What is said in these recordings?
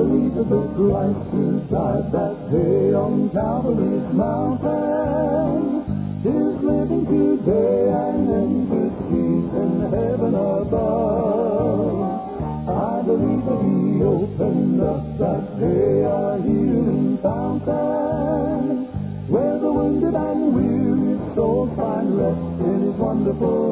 believe that the Christ who died that day on Calvary's mountain is living today and in good peace in heaven above. I believe that He opened up that day a healing fountain, where the wounded and weary souls find rest in His wonderful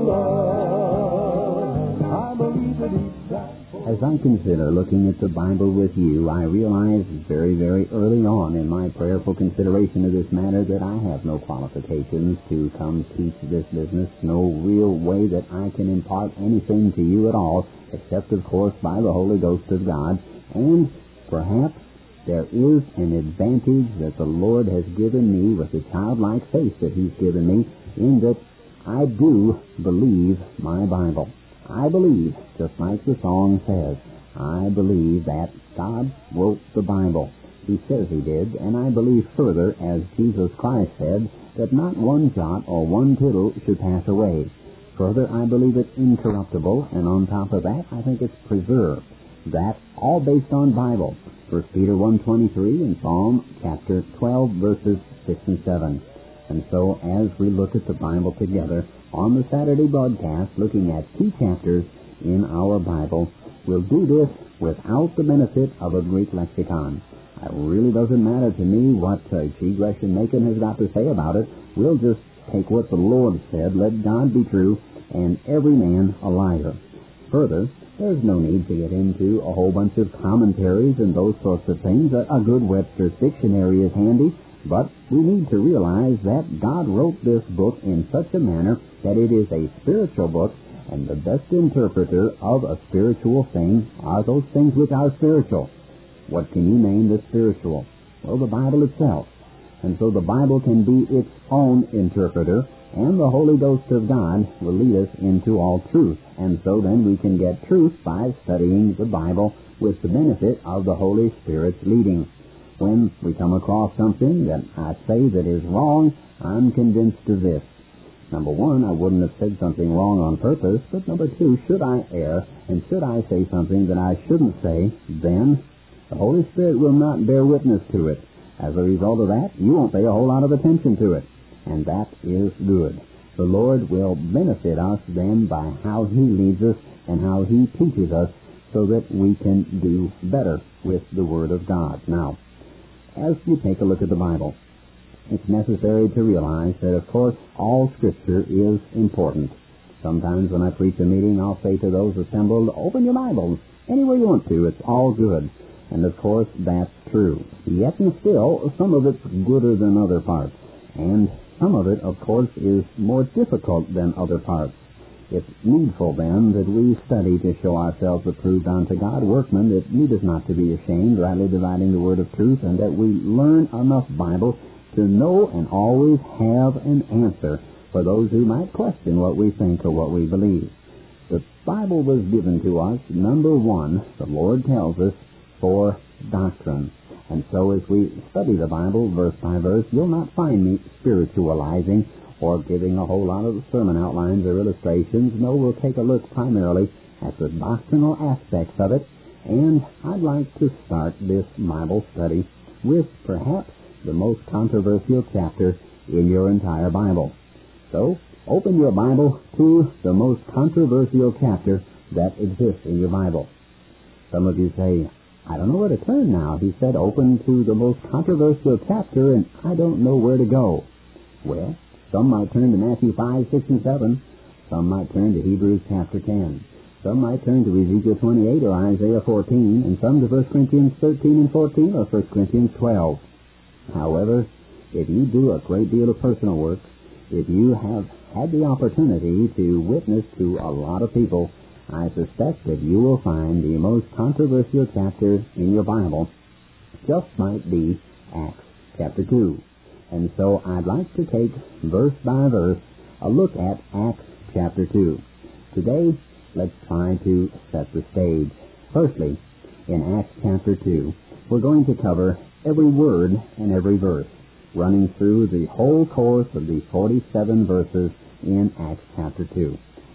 love. I believe that He died. As I consider looking at the Bible with you, I realize very, very early on in my prayerful consideration of this matter that I have no qualifications to come teach this business, no real way that I can impart anything to you at all, except, of course, by the Holy Ghost of God. And perhaps there is an advantage that the Lord has given me with the childlike faith that He's given me, in that I do believe my Bible. I believe, just like the song says, I believe that God wrote the Bible. He says He did, and I believe further, as Jesus Christ said, that not one jot or one tittle should pass away. Further, I believe it's incorruptible, and on top of that, I think it's preserved. That, all based on Bible. 1 Peter 1:23 and Psalm chapter 12, verses 6 and 7. And so, as we look at the Bible together on the Saturday broadcast, looking at 2 chapters in our Bible, we'll do this without the benefit of a Greek lexicon. It really doesn't matter to me what G. Gresham Machen has got to say about it. We'll just take what the Lord said, let God be true, and every man a liar. Further, there's no need to get into a whole bunch of commentaries and those sorts of things. A good Webster's dictionary is handy. But we need to realize that God wrote this book in such a manner that it is a spiritual book, and the best interpreter of a spiritual thing are those things which are spiritual. What can you name the spiritual? Well, the Bible itself. And so the Bible can be its own interpreter, and the Holy Ghost of God will lead us into all truth. And so then we can get truth by studying the Bible with the benefit of the Holy Spirit's leading. When we come across something that I say that is wrong, I'm convinced of this. Number one, I wouldn't have said something wrong on purpose, but number two, should I err, and should I say something that I shouldn't say, then the Holy Spirit will not bear witness to it. As a result of that, you won't pay a whole lot of attention to it, and that is good. The Lord will benefit us then by how He leads us and how He teaches us so that we can do better with the Word of God. Now, as you take a look at the Bible, it's necessary to realize that, of course, all Scripture is important. Sometimes when I preach a meeting, I'll say to those assembled, open your Bibles anywhere you want to. It's all good. And, of course, that's true. Yet and still, some of it's gooder than other parts. And some of it, of course, is more difficult than other parts. It's needful, then, that we study to show ourselves approved unto God, workmen that need us not to be ashamed, rightly dividing the word of truth, and that we learn enough Bible to know and always have an answer for those who might question what we think or what we believe. The Bible was given to us, number one, the Lord tells us, for doctrine. And so as we study the Bible verse by verse, you'll not find me spiritualizing or giving a whole lot of sermon outlines or illustrations. No, we'll take a look primarily at the doctrinal aspects of it, and I'd like to start this Bible study with perhaps the most controversial chapter in your entire Bible. So, open your Bible to the most controversial chapter that exists in your Bible. Some of you say, I don't know where to turn now. He said open to the most controversial chapter, and I don't know where to go. Well, some might turn to Matthew 5, 6, and 7. Some might turn to Hebrews chapter 10. Some might turn to Ezekiel 28 or Isaiah 14, and some to 1 Corinthians 13 and 14 or 1 Corinthians 12. However, if you do a great deal of personal work, if you have had the opportunity to witness to a lot of people, I suspect that you will find the most controversial chapter in your Bible just might be Acts chapter 2. And so I'd like to take verse by verse a look at Acts chapter 2. Today, let's try to set the stage. Firstly, in Acts chapter 2, we're going to cover every word and every verse, running through the whole course of the 47 verses in Acts chapter 2.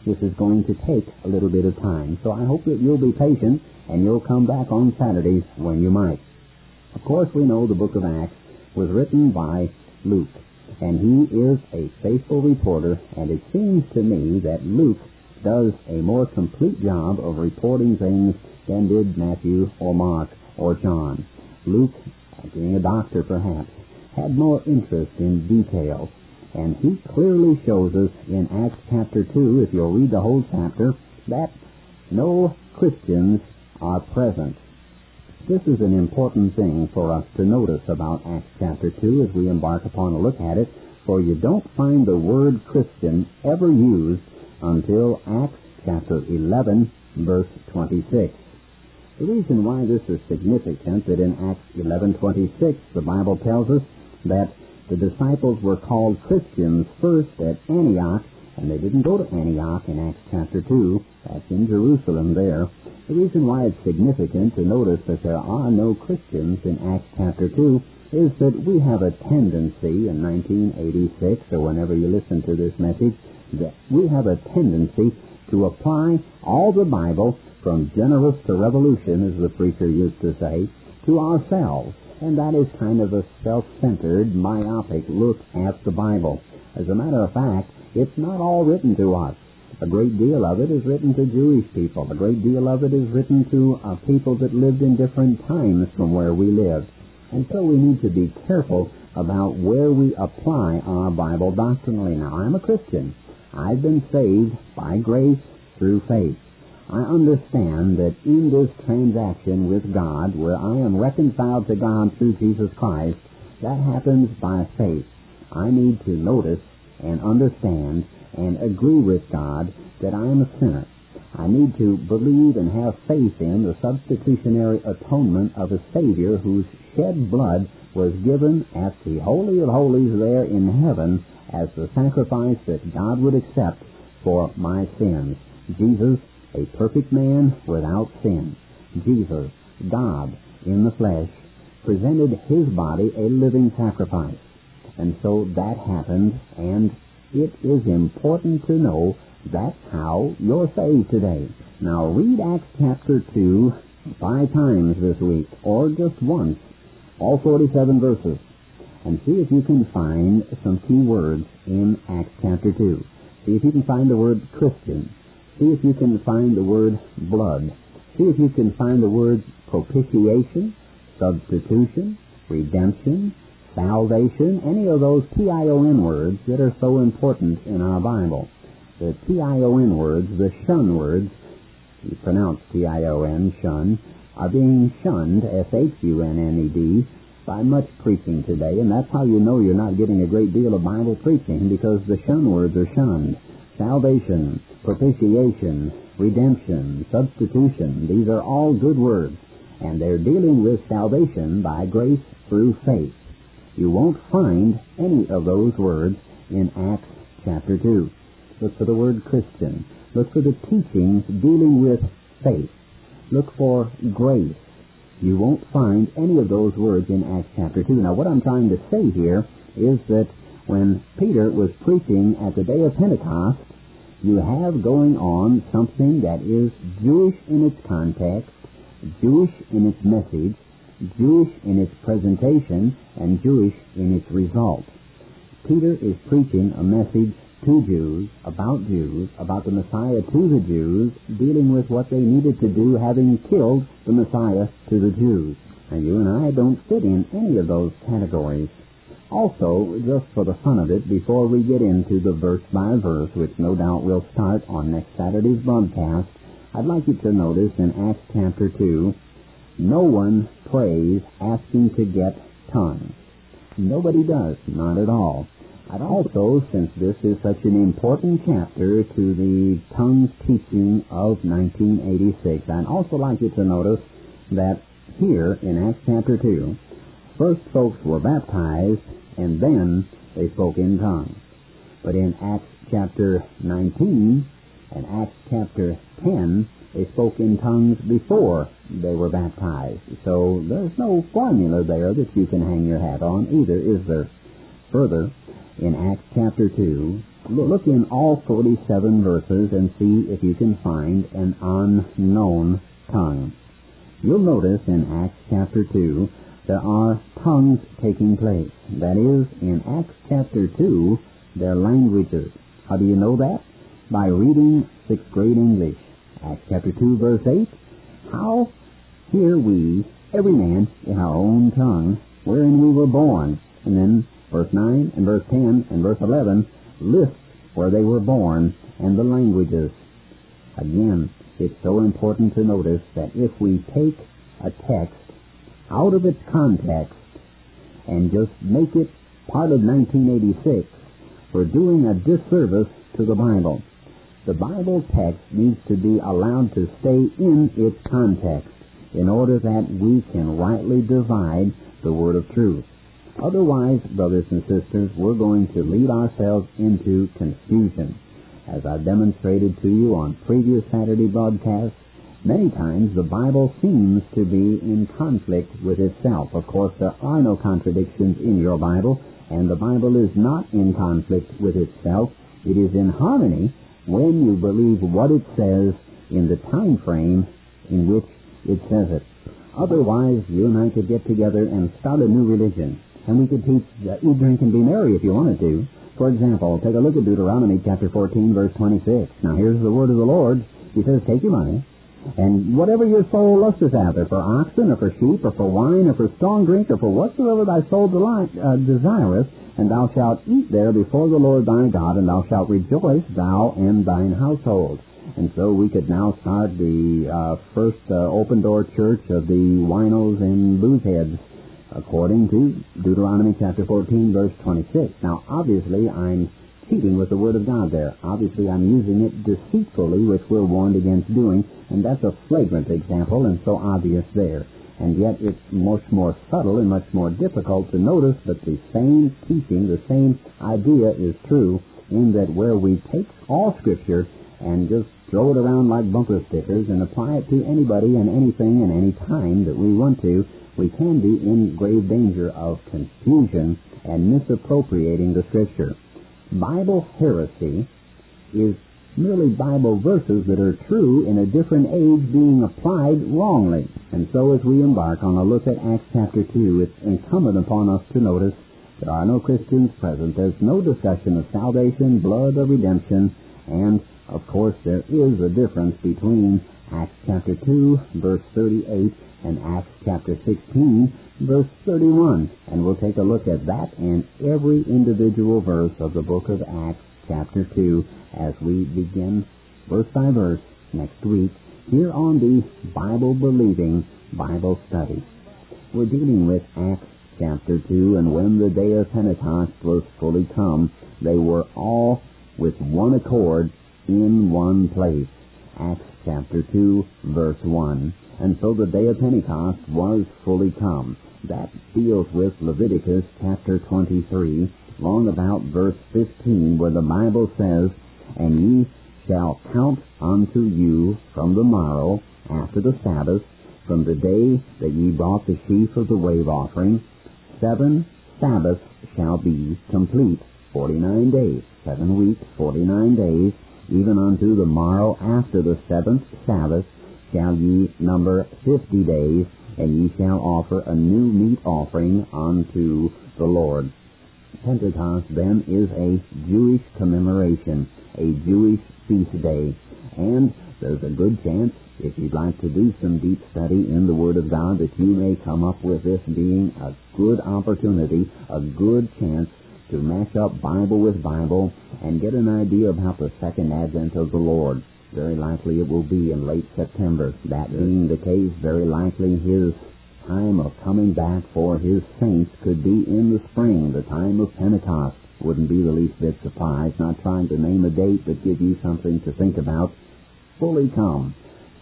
this is going to take a little bit of time. So I hope that you'll be patient and you'll come back on Saturdays when you might. Of course, we know the book of Acts was written by Luke, and he is a faithful reporter, and it seems to me that Luke does a more complete job of reporting things than did Matthew or Mark or John. Luke, being a doctor perhaps, had more interest in detail, and he clearly shows us in Acts chapter 2, if you'll read the whole chapter, that no Christians are present. This is an important thing for us to notice about Acts chapter 2 as we embark upon a look at it, for you don't find the word Christian ever used until Acts chapter 11, verse 26. The reason why this is significant that in Acts 11:26 the Bible tells us that the disciples were called Christians first at Antioch, and they didn't go to Antioch in Acts chapter 2. That's in Jerusalem there. The reason why it's significant to notice that there are no Christians in Acts chapter 2 is that we have a tendency in 1986, or whenever you listen to this message, that we have a tendency to apply all the Bible from Genesis to Revolution, as the preacher used to say, to ourselves. And that is kind of a self-centered, myopic look at the Bible. As a matter of fact, it's not all written to us. A great deal of it is written to Jewish people. A great deal of it is written to people that lived in different times from where we live. And so we need to be careful about where we apply our Bible doctrinally. Now, I'm a Christian. I've been saved by grace through faith. I understand that in this transaction with God, where I am reconciled to God through Jesus Christ, that happens by faith. I need to notice and understand and agree with God that I am a sinner. I need to believe and have faith in the substitutionary atonement of a Savior whose shed blood was given at the Holy of Holies there in heaven as the sacrifice that God would accept for my sins. Jesus, a perfect man without sin. Jesus, God in the flesh, presented his body a living sacrifice. And so that happened, and it is important to know that's how you're saved today. Now read Acts chapter 2 5 times this week, or just once, all 47 verses, and see if you can find some key words in Acts chapter 2. See if you can find the word Christian. See if you can find the word blood. See if you can find the words propitiation, substitution, redemption, salvation, any of those T-I-O-N words that are so important in our Bible. The T-I-O-N words, the shun words, you pronounce T-I-O-N, shun, are being shunned, S-H-U-N-N-E-D, by much preaching today, and that's how you know you're not getting a great deal of Bible preaching, because the shun words are shunned. Salvation, propitiation, redemption, substitution, these are all good words, and they're dealing with salvation by grace through faith. You won't find any of those words in Acts chapter 2. Look for the word Christian. Look for the teachings dealing with faith. Look for grace. You won't find any of those words in Acts chapter 2. Now, what I'm trying to say here is that when Peter was preaching at the day of Pentecost, you have going on something that is Jewish in its context, Jewish in its message, Jewish in its presentation, and Jewish in its result. Peter is preaching a message to Jews, about the Messiah to the Jews, dealing with what they needed to do, having killed the Messiah to the Jews. And you and I don't fit in any of those categories. Also, just for the fun of it, before we get into the verse by verse, which no doubt we'll start on next Saturday's broadcast, I'd like you to notice in Acts chapter 2, no one prays asking to get tongues. Nobody does, not at all. And also, since this is such an important chapter to the tongues teaching of 1986, I'd also like you to notice that here in Acts chapter 2, first folks were baptized and then they spoke in tongues. But in Acts chapter 19 and Acts chapter 10, they spoke in tongues before they were baptized. So there's no formula there that you can hang your hat on either, is there? Further, in Acts chapter 2, Look in all 47 verses and see if you can find an unknown tongue. You'll notice in Acts chapter 2 there are tongues taking place. That is, in Acts chapter 2, they're languages. How do you know that? By reading 6th grade English. Acts chapter 2, verse 8, how hear we, every man, in our own tongue, wherein we were born. And then verse 9 and verse 10 and verse 11 lists where they were born and the languages. Again, it's so important to notice that if we take a text out of its context and just make it part of 1986, we're doing a disservice to the Bible. The Bible text needs to be allowed to stay in its context in order that we can rightly divide the word of truth. Otherwise, brothers and sisters, we're going to lead ourselves into confusion. As I've demonstrated to you on previous Saturday broadcasts, many times the Bible seems to be in conflict with itself. Of course, there are no contradictions in your Bible, and the Bible is not in conflict with itself. It is in harmony when you believe what it says in the time frame in which it says it. Otherwise, you and I could get together and start a new religion, and we could teach eat, drink, and be merry if you wanted to. For example, take a look at Deuteronomy chapter 14, verse 26. Now, here's the word of the Lord. He says, take your money, and whatever your soul lusteth after, for oxen, or for sheep, or for wine, or for strong drink, or for whatsoever thy soul desireth, and thou shalt eat there before the Lord thy God, and thou shalt rejoice, thou and thine household. And so we could now start the first open-door church of the winos and boozeheads, according to Deuteronomy chapter 14, verse 26. Now, obviously, I'm cheating with the Word of God there. Obviously, I'm using it deceitfully, which we're warned against doing, and that's a flagrant example and so obvious there. And yet it's much more subtle and much more difficult to notice, but the same teaching, the same idea is true in that where we take all Scripture and just throw it around like bumper stickers and apply it to anybody and anything and any time that we want to, we can be in grave danger of confusion and misappropriating the Scripture. Bible heresy is merely Bible verses that are true in a different age being applied wrongly. And so as we embark on a look at Acts chapter 2, it's incumbent upon us to notice there are no Christians present. There's no discussion of salvation, blood, or redemption, and of course there is a difference between Acts chapter 2, verse 38, and Acts chapter 16, verse 31. And we'll take a look at that and every individual verse of the book of Acts chapter 2 as we begin verse by verse next week here on the Bible-believing Bible study. We're dealing with Acts chapter 2, and when the day of Pentecost was fully come, they were all with one accord in one place. Acts chapter 2, verse 1. And so the day of Pentecost was fully come. That deals with Leviticus chapter 23, long about verse 15, where the Bible says, and ye shall count unto you from the morrow after the Sabbath, from the day that ye brought the sheaf of the wave offering, 7 Sabbaths shall be complete, 49 days, 7 weeks, 49 days, even unto the morrow after the 7th Sabbath shall ye number 50 days, and ye shall offer a new meat offering unto the Lord. Pentecost, then, is a Jewish commemoration, a Jewish feast day, and there's a good chance, if you'd like to do some deep study in the Word of God, that you may come up with this being a good opportunity, a good chance to match up Bible with Bible and get an idea about the second advent of the Lord. Very likely it will be in late September. That being the case, very likely His time of coming back for His saints could be in the spring, the time of Pentecost. Wouldn't be the least bit surprised. Not trying to name a date, but give you something to think about. Fully come,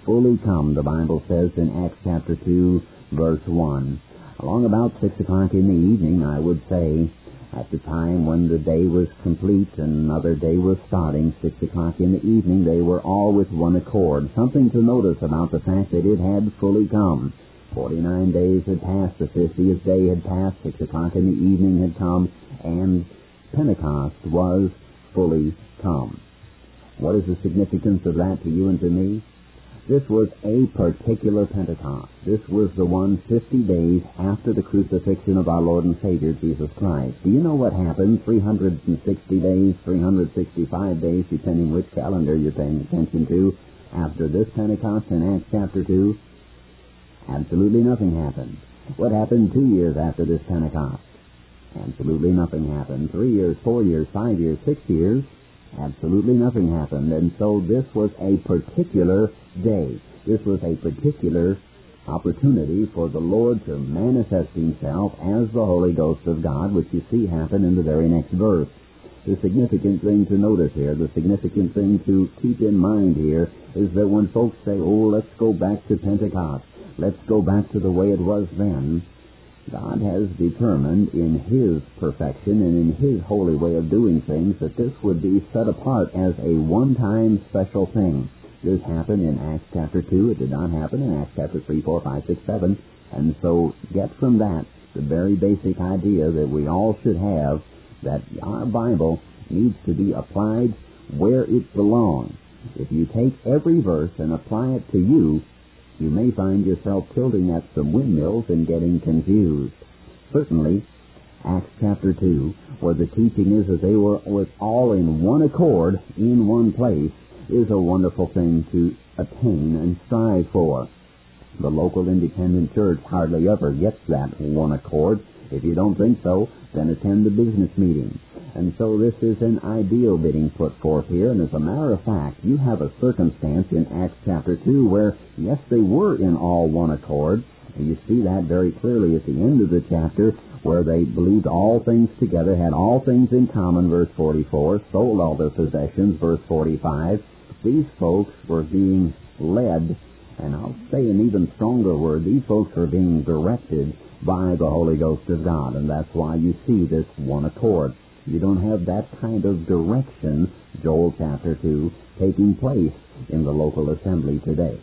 the Bible says in Acts chapter 2, verse 1. Along about 6 o'clock in the evening, I would say, at the time when the day was complete and another day was starting, 6 o'clock in the evening, they were all with one accord. Something to notice about the fact that it had fully come. 49 days had passed, the 50th day had passed, 6 o'clock in the evening had come, and Pentecost was fully come. What is the significance of that to you and to me? This was a particular Pentecost. This was the one 50 days after the crucifixion of our Lord and Savior, Jesus Christ. Do you know what happened 360 days, 365 days, depending which calendar you're paying attention to, after this Pentecost in Acts chapter 2? Absolutely nothing happened. What happened 2 years after this Pentecost? Absolutely nothing happened. 3 years, 4 years, 5 years, 6 years? Absolutely nothing happened. And so this was a particular day. This was a particular opportunity for the Lord to manifest Himself as the Holy Ghost of God, which you see happen in the very next verse. The significant thing to notice here, the significant thing to keep in mind here, is that when folks say, oh, let's go back to Pentecost, let's go back to the way it was then, God has determined in His perfection and in His holy way of doing things that this would be set apart as a one-time special thing. This happened in Acts chapter 2. It did not happen in Acts chapter 3, 4, 5, 6, 7. And so get from that the very basic idea that we all should have, that our Bible needs to be applied where it belongs. If you take every verse and apply it to you, you may find yourself tilting at some windmills and getting confused. Certainly, Acts chapter 2, where the teaching is that they were all in one accord, in one place, is a wonderful thing to attain and strive for. The local independent church hardly ever gets that one accord. If you don't think so, then attend the business meeting. And so this is an ideal being put forth here, and as a matter of fact, you have a circumstance in Acts chapter 2 where, yes, they were in all one accord, and you see that very clearly at the end of the chapter, where they believed all things together, had all things in common, verse 44, sold all their possessions, verse 45. These folks were being led, and I'll say an even stronger word, these folks were being directed by the Holy Ghost of God, and that's why you see this one accord. You don't have that kind of direction, Joel chapter 2, taking place in the local assembly today.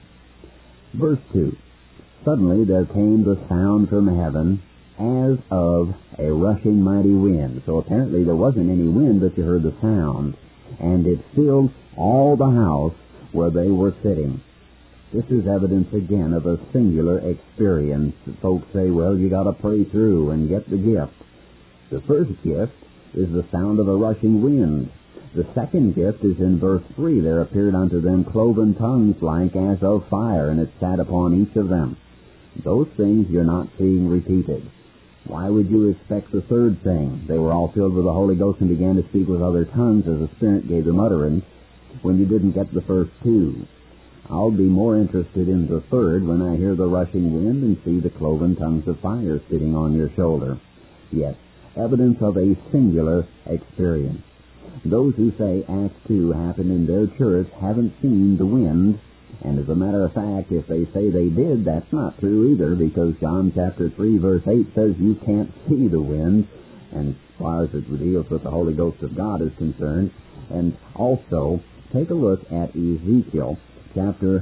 Verse 2, suddenly there came the sound from heaven as of a rushing mighty wind. So apparently there wasn't any wind, but you heard the sound, and it filled all the house where they were sitting. This is evidence again of a singular experience. Folks say, well, you got to pray through and get the gift. The first gift is the sound of a rushing wind. The second gift is in verse 3. There appeared unto them cloven tongues like as of fire, and it sat upon each of them. Those things you're not seeing repeated. Why would you expect the third thing? They were all filled with the Holy Ghost and began to speak with other tongues as the Spirit gave them utterance, when you didn't get the first two. I'll be more interested in the third when I hear the rushing wind and see the cloven tongues of fire sitting on your shoulder. Yes, evidence of a singular experience. Those who say Acts 2 happened in their church haven't seen the wind, and as a matter of fact, if they say they did, that's not true either, because John chapter 3 verse 8 says you can't see the wind, and as far as it deals with the Holy Ghost of God is concerned. And also, take a look at Ezekiel chapter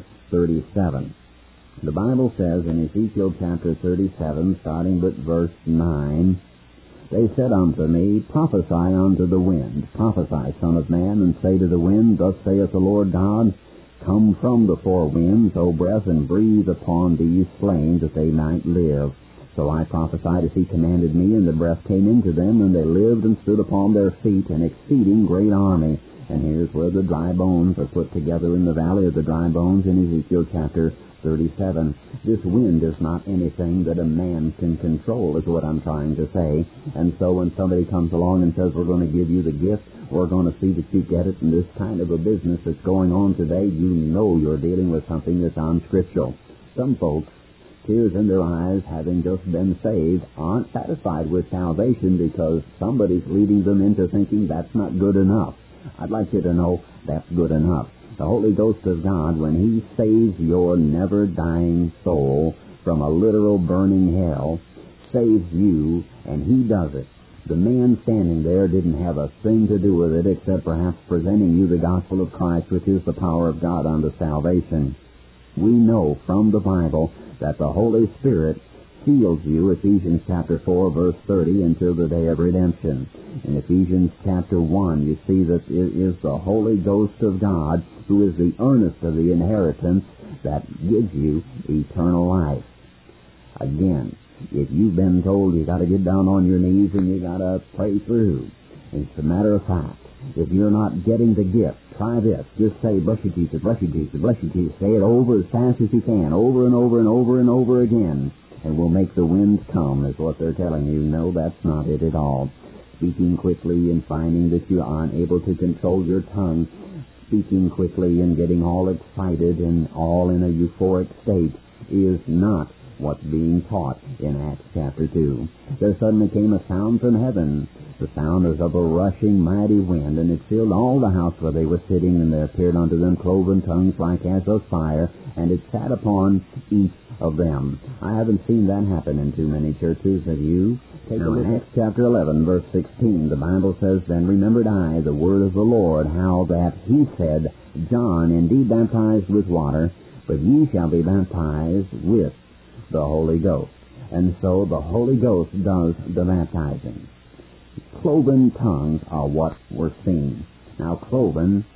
37. The Bible says in Ezekiel chapter 37, starting with verse 9, they said unto me, prophesy unto the wind, prophesy, son of man, and say to the wind, thus saith the Lord God, come from the four winds, O breath, and breathe upon these slain, that they might live. So I prophesied as he commanded me, and the breath came into them, and they lived and stood upon their feet, an exceeding great army. And here's where the dry bones are put together in the valley of the dry bones in Ezekiel chapter 37. This wind is not anything that a man can control, is what I'm trying to say. And so when somebody comes along and says, we're going to give you the gift, we're going to see that you get it in this kind of a business that's going on today, you know you're dealing with something that's unscriptural. Some folks, tears in their eyes, having just been saved, aren't satisfied with salvation because somebody's leading them into thinking that's not good enough. I'd like you to know that's good enough. The Holy Ghost of God, when He saves your never-dying soul from a literal burning hell, saves you, and He does it. The man standing there didn't have a thing to do with it except perhaps presenting you the gospel of Christ, which is the power of God unto salvation. We know from the Bible that the Holy Spirit seals you, Ephesians chapter 4, verse 30, until the day of redemption. In Ephesians chapter 1, you see that it is the Holy Ghost of God who is the earnest of the inheritance that gives you eternal life. Again, if you've been told you got to get down on your knees and you got to pray through, it's a matter of fact. If you're not getting the gift, try this. Just say, bless you, Jesus, bless you, Jesus, bless you, Jesus. Say it over as fast as you can, over and over and over and over again, and we'll make the winds come, is what they're telling you. No, that's not it at all. Speaking quickly and finding that you aren't able to control your tongue, speaking quickly and getting all excited and all in a euphoric state is not what's being taught in Acts chapter 2. There suddenly came a sound from heaven. The sound as of a rushing mighty wind, and it filled all the house where they were sitting, and there appeared unto them cloven tongues like as of fire, and it sat upon each of them. I haven't seen that happen in too many churches. Have you? Take a look. In Acts chapter 11, verse 16, the Bible says, Then remembered I the word of the Lord, how that he said, John indeed baptized with water, but ye shall be baptized with the Holy Ghost. And so the Holy Ghost does the baptizing. Cloven tongues are what we're seeing. Now, cloven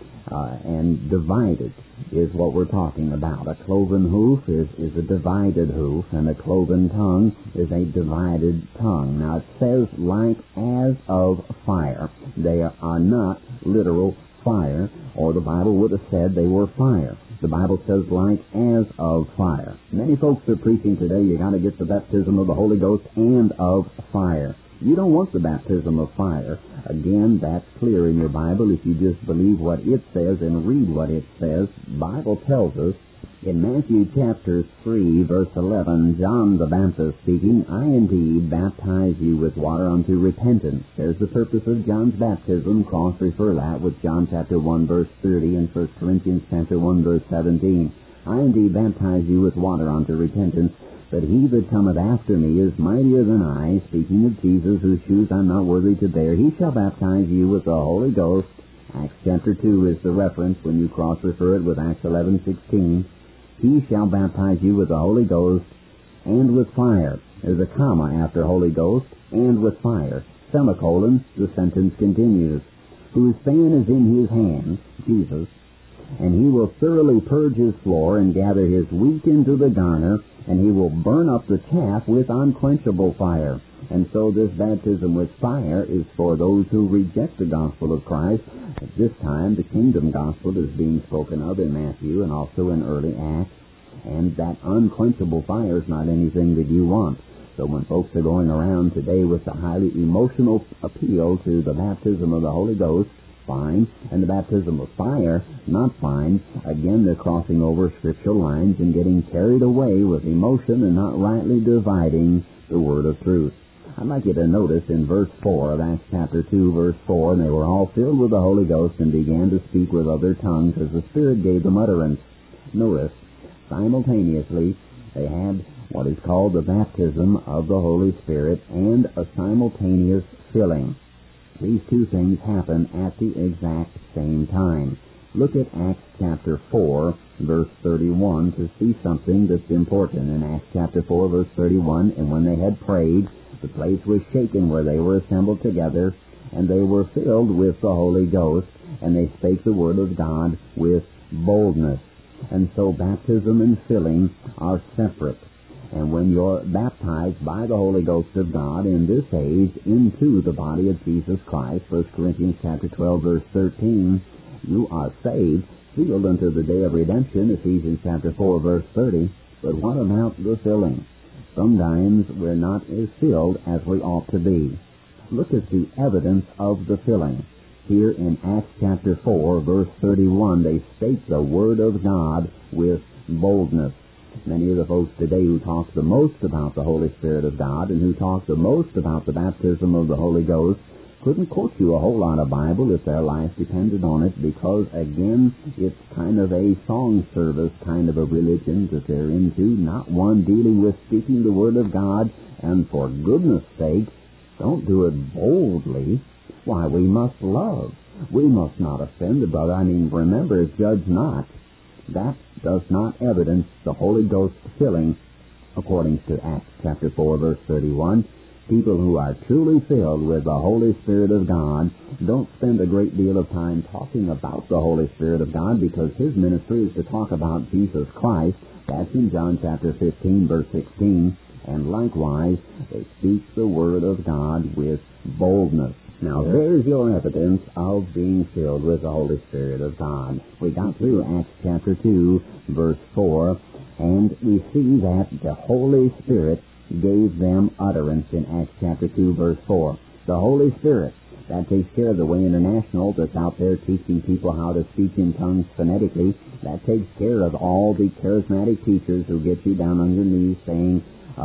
and divided is what we're talking about. A cloven hoof is a divided hoof, and a cloven tongue is a divided tongue. Now, it says like as of fire. They are not literal fire, or the Bible would have said they were fire. The Bible says like as of fire. Many folks are preaching today, you got to get the baptism of the Holy Ghost and of fire. You don't want the baptism of fire. Again, that's clear in your Bible if you just believe what it says and read what it says. The Bible tells us in Matthew chapter 3, verse 11, John the Baptist speaking, I indeed baptize you with water unto repentance. There's the purpose of John's baptism. Cross-refer that with John chapter 1, verse 30 and 1 Corinthians chapter 1, verse 17. I indeed baptize you with water unto repentance, but he that cometh after me is mightier than I, speaking of Jesus, whose shoes I'm not worthy to bear. He shall baptize you with the Holy Ghost. Acts chapter 2 is the reference when you cross-refer it with Acts 11:16. He shall baptize you with the Holy Ghost and with fire. There's a comma after Holy Ghost, and with fire. Semicolon, the sentence continues. Whose fan is in his hand, Jesus, and he will thoroughly purge his floor and gather his wheat into the garner, and he will burn up the chaff with unquenchable fire. And so this baptism with fire is for those who reject the gospel of Christ. At this time, the kingdom gospel is being spoken of in Matthew and also in early Acts. And that unquenchable fire is not anything that you want. So when folks are going around today with a highly emotional appeal to the baptism of the Holy Ghost, fine, and the baptism of fire, not fine, again they're crossing over scriptural lines and getting carried away with emotion and not rightly dividing the word of truth. I'd like you to notice in verse 4 of Acts chapter 2, verse 4, and they were all filled with the Holy Ghost and began to speak with other tongues as the Spirit gave them utterance. Notice, simultaneously, they had what is called the baptism of the Holy Spirit and a simultaneous filling. These two things happen at the exact same time. Look at Acts chapter 4, verse 31 to see something that's important. In Acts chapter 4, verse 31, and when they had prayed, the place was shaken where they were assembled together, and they were filled with the Holy Ghost, and they spake the word of God with boldness. And so baptism and filling are separate. And when you're baptized by the Holy Ghost of God in this age into the body of Jesus Christ, 1 Corinthians chapter 12, verse 13, you are saved, sealed unto the day of redemption, Ephesians chapter 4, verse 30. But what about the filling? Sometimes we're not as filled as we ought to be. Look at the evidence of the filling. Here in Acts chapter 4, verse 31, they spake the word of God with boldness. Many of the folks today who talk the most about the Holy Spirit of God and who talk the most about the baptism of the Holy Ghost couldn't quote you a whole lot of Bible if their life depended on it, because, again, it's kind of a song service kind of a religion that they're into, not one dealing with speaking the Word of God. And for goodness sake, don't do it boldly. Why, we must love. We must not offend the brother. Remember, judge not. That does not evidence the Holy Ghost filling according to Acts chapter 4, verse 31, people who are truly filled with the Holy Spirit of God don't spend a great deal of time talking about the Holy Spirit of God, because his ministry is to talk about Jesus Christ. That's in John chapter 15, verse 16. And likewise, they speak the Word of God with boldness. Now, there's your evidence of being filled with the Holy Spirit of God. We got through Acts chapter 2, verse 4, and we see that the Holy Spirit gave them utterance in Acts chapter 2, verse 4. The Holy Spirit, that takes care of the Way International that's out there teaching people how to speak in tongues phonetically. That takes care of all the charismatic teachers who get you down on your knees saying,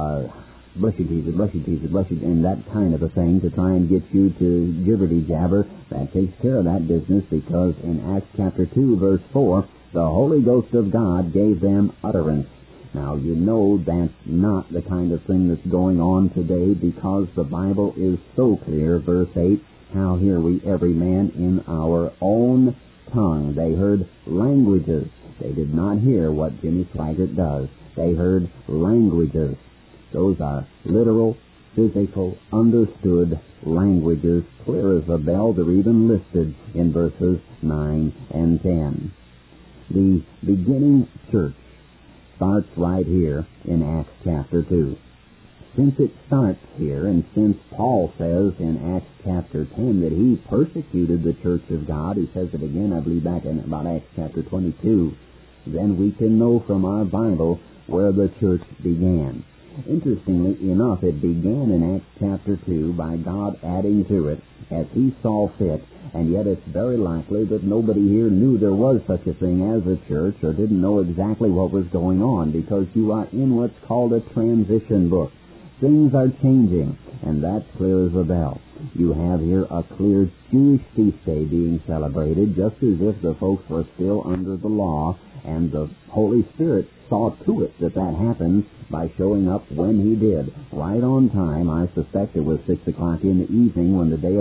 bless you, Jesus, bless you, Jesus, bless you, and that kind of a thing to try and get you to jibberty-jabber. That takes care of that business, because in Acts chapter 2, verse 4, the Holy Ghost of God gave them utterance. Now, you know that's not the kind of thing that's going on today, because the Bible is so clear. Verse 8, how hear we every man in our own tongue. They heard languages. They did not hear what Jimmy Swaggart does. They heard languages. Those are literal, physical, understood languages, clear as a bell. They're even listed in verses 9 and 10. The beginning church starts right here in Acts chapter 2. Since it starts here, and since Paul says in Acts chapter 10 that he persecuted the church of God, he says it again, I believe, back in about Acts chapter 22, then we can know from our Bible where the church began. Interestingly enough, it began in Acts chapter 2 by God adding to it as he saw fit, and yet it's very likely that nobody here knew there was such a thing as a church, or didn't know exactly what was going on, because you are in what's called a transition book. Things are changing, and that's clear as a bell. You have here a clear Jewish feast day being celebrated, just as if the folks were still under the law, and the Holy Spirit saw to it that that happened by showing up when he did, right on time. I suspect it was 6 o'clock in the evening when the day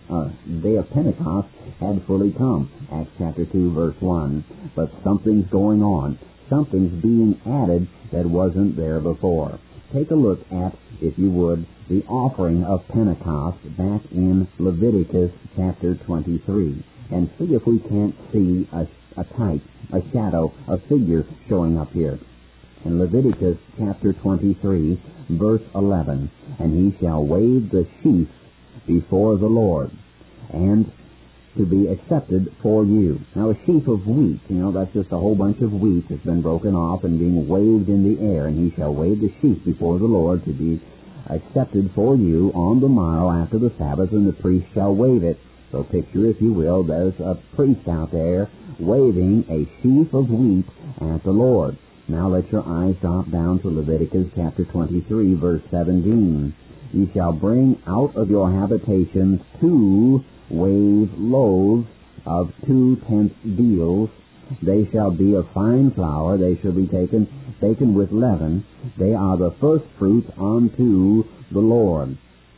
of Pentecost had fully come. Acts chapter 2, verse 1. But something's going on. Something's being added that wasn't there before. Take a look at, if you would, the offering of Pentecost back in Leviticus chapter 23, and see if we can't see a type, a shadow, a figure showing up here. In Leviticus chapter 23, verse 11, and he shall wave the sheaf before the Lord, and to be accepted for you. Now, a sheaf of wheat, that's just a whole bunch of wheat that's been broken off and being waved in the air, and he shall wave the sheaf before the Lord to be accepted for you on the morrow after the Sabbath, and the priest shall wave it. So picture, if you will, there's a priest out there waving a sheaf of wheat at the Lord. Now let your eyes drop down to Leviticus chapter 23, verse 17. You shall bring out of your habitations 2 wave loaves of 2 tenth deals. They shall be of fine flour. They shall be taken with leaven. They are the first fruits unto the Lord.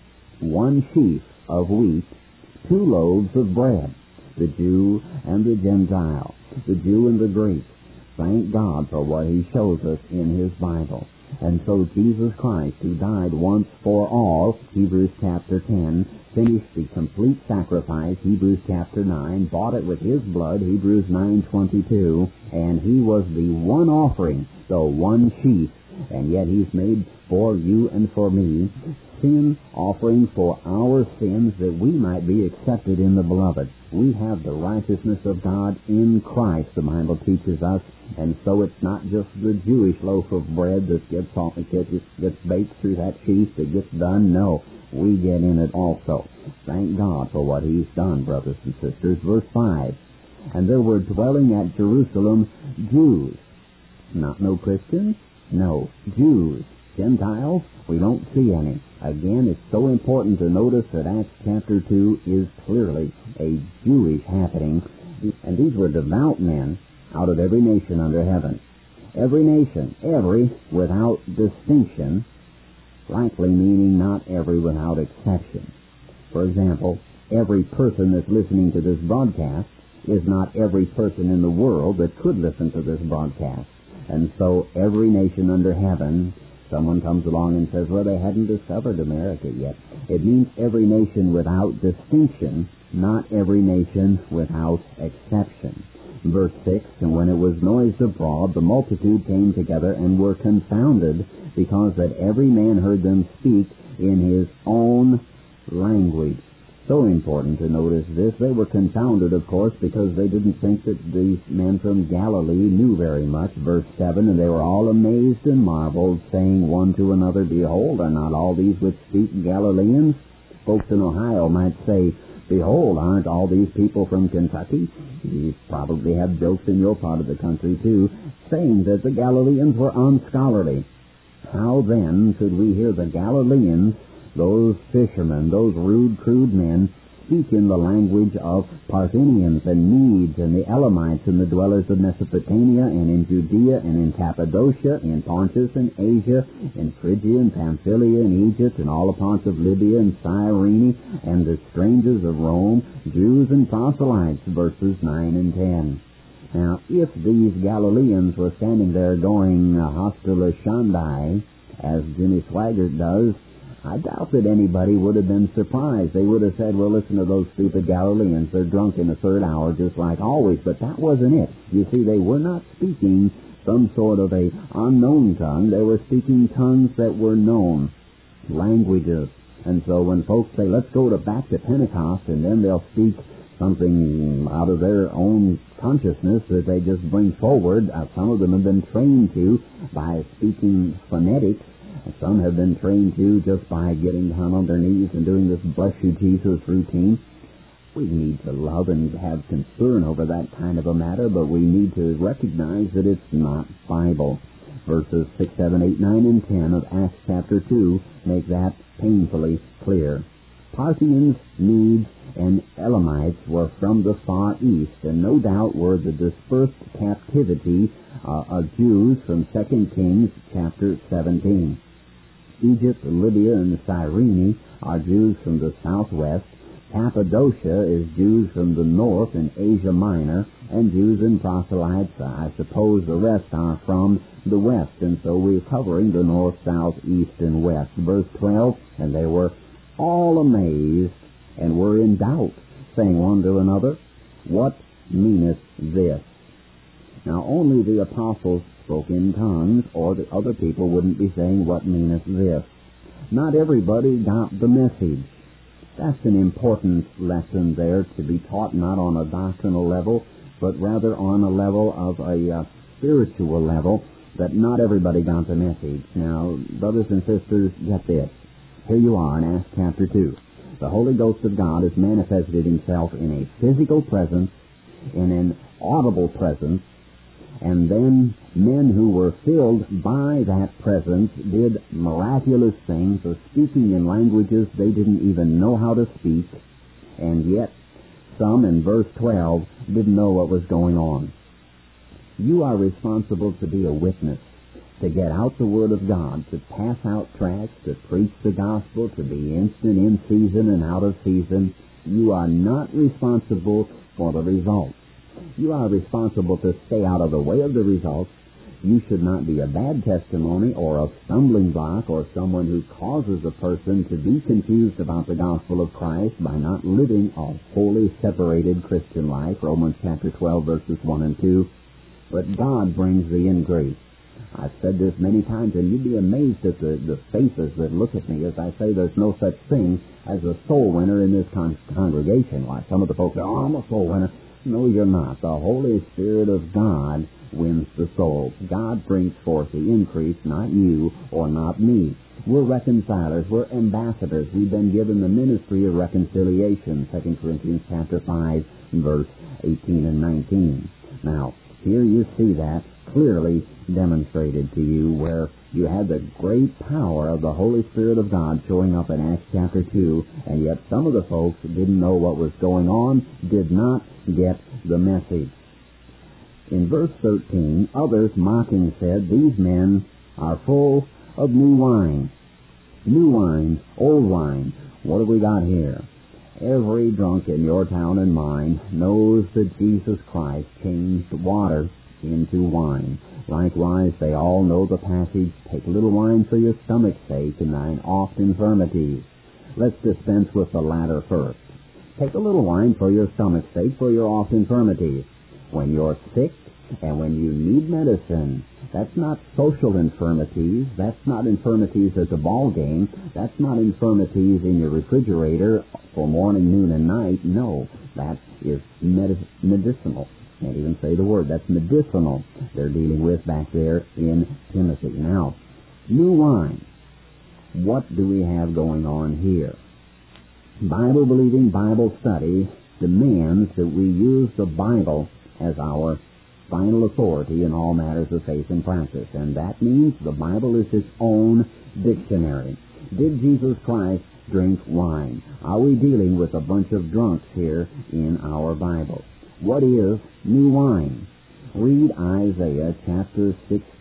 1 sheaf of wheat, 2 loaves of bread. The Jew and the Gentile, the Jew and the Greek. Thank God for what he shows us in his Bible. And so Jesus Christ, who died once for all, Hebrews chapter 10, finished the complete sacrifice, Hebrews chapter 9, bought it with his blood, Hebrews 9:22, and he was the one offering, the one sheaf, and yet he's made for you and for me sin offering for our sins, that we might be accepted in the Beloved. We have the righteousness of God in Christ, the Bible teaches us, and so it's not just the Jewish loaf of bread that gets baked through that sheaf that gets done. No, we get in it also. Thank God for what he's done, brothers and sisters. Verse 5, and there were dwelling at Jerusalem Jews. Not no Christians? No, Jews. Gentiles? We don't see any. Again, it's so important to notice that Acts chapter 2 is clearly a Jewish happening, and these were devout men out of every nation under heaven. Every nation, every without distinction, likely meaning not every without exception. For example, every person that's listening to this broadcast is not every person in the world that could listen to this broadcast. And so every nation under heaven Someone comes along and says, well, they hadn't discovered America yet. It means every nation without distinction, not every nation without exception. Verse 6, and when it was noised abroad, the multitude came together and were confounded, because that every man heard them speak in his own language. So important to notice this. They were confounded, of course, because they didn't think that these men from Galilee knew very much. Verse 7, and they were all amazed and marveled, saying one to another, behold, are not all these which speak Galileans? Folks in Ohio might say, behold, aren't all these people from Kentucky? You probably have jokes in your part of the country, too, saying that the Galileans were unscholarly. How then could we hear the Galileans, those fishermen, those rude, crude men, speak in the language of Parthians and Medes and the Elamites and the dwellers of Mesopotamia and in Judea and in Cappadocia, in Pontus and Asia, in Phrygia and Pamphylia and Egypt and all the parts of Libya and Cyrene and the strangers of Rome, Jews and proselytes, verses 9 and 10. Now, if these Galileans were standing there going hostile Shandai, as Jimmy Swaggart does, I doubt that anybody would have been surprised. They would have said, well, listen to those stupid Galileans. They're drunk in the third hour just like always. But that wasn't it. You see, they were not speaking some sort of a unknown tongue. They were speaking tongues that were known, languages. And so when folks say, let's go back to Pentecost, and then they'll speak something out of their own consciousness that they just bring forward. Some of them have been trained to by speaking phonetics. Some have been trained to just by getting down on their knees and doing this bless you Jesus routine. We need to love and have concern over that kind of a matter, but we need to recognize that it's not Bible. Verses 6, 7, 8, 9, and 10 of Acts chapter 2 make that painfully clear. Parthians, Medes, and Elamites were from the far east, and no doubt were the dispersed captivity of Jews from 2 Kings chapter 17. Egypt, Libya, and Cyrene are Jews from the southwest. Cappadocia is Jews from the north and Asia Minor, and Jews and proselytes, I suppose the rest are from the west, and so we're covering the north, south, east, and west. Verse 12, and they were all amazed and were in doubt, saying one to another, what meaneth this? Now only the apostles spoke in tongues, or the other people wouldn't be saying, what meaneth this? Not everybody got the message. That's an important lesson there to be taught not on a doctrinal level, but rather on a level of a spiritual level, that not everybody got the message. Now, brothers and sisters, get this. Here you are in Acts chapter 2. The Holy Ghost of God has manifested himself in a physical presence, in an audible presence, and then men who were filled by that presence did miraculous things of speaking in languages they didn't even know how to speak, and yet some, in verse 12, didn't know what was going on. You are responsible to be a witness, to get out the Word of God, to pass out tracts, to preach the gospel, to be instant in season and out of season. You are not responsible for the results. You are responsible to stay out of the way of the results. You should not be a bad testimony or a stumbling block or someone who causes a person to be confused about the gospel of Christ by not living a wholly separated Christian life, Romans chapter 12, verses 1 and 2. But God brings the increase. I've said this many times, and you'd be amazed at the faces that look at me as I say there's no such thing as a soul winner in this congregation. Like some of the folks say, oh, I'm a soul winner. No, you're not. The Holy Spirit of God wins the souls. God brings forth the increase, not you or not me. We're reconcilers. We're ambassadors. We've been given the ministry of reconciliation, 2 Corinthians chapter 5, verse 18 and 19. Now, here you see that clearly demonstrated to you where you had the great power of the Holy Spirit of God showing up in Acts chapter 2, and yet some of the folks didn't know what was going on, did not get the message. In verse 13, others mocking said, these men are full of new wine. New wine, old wine. What have we got here? Every drunk in your town and mine knows that Jesus Christ changed water into wine. Likewise, they all know the passage, take a little wine for your stomach's sake and thine oft infirmities. Let's dispense with the latter first. Take a little wine for your stomach's sake, for your oft infirmities. When you're sick and when you need medicine, that's not social infirmities. That's not infirmities at the ball game. That's not infirmities in your refrigerator for morning, noon, and night. No, that is medicinal. Can't even say the word. That's medicinal they're dealing with back there in Timothy. Now, new wine. What do we have going on here? Bible-believing Bible study demands that we use the Bible as our final authority in all matters of faith and practice, and that means the Bible is its own dictionary. Did Jesus Christ drink wine? Are we dealing with a bunch of drunks here in our Bible? What is new wine? Read Isaiah chapter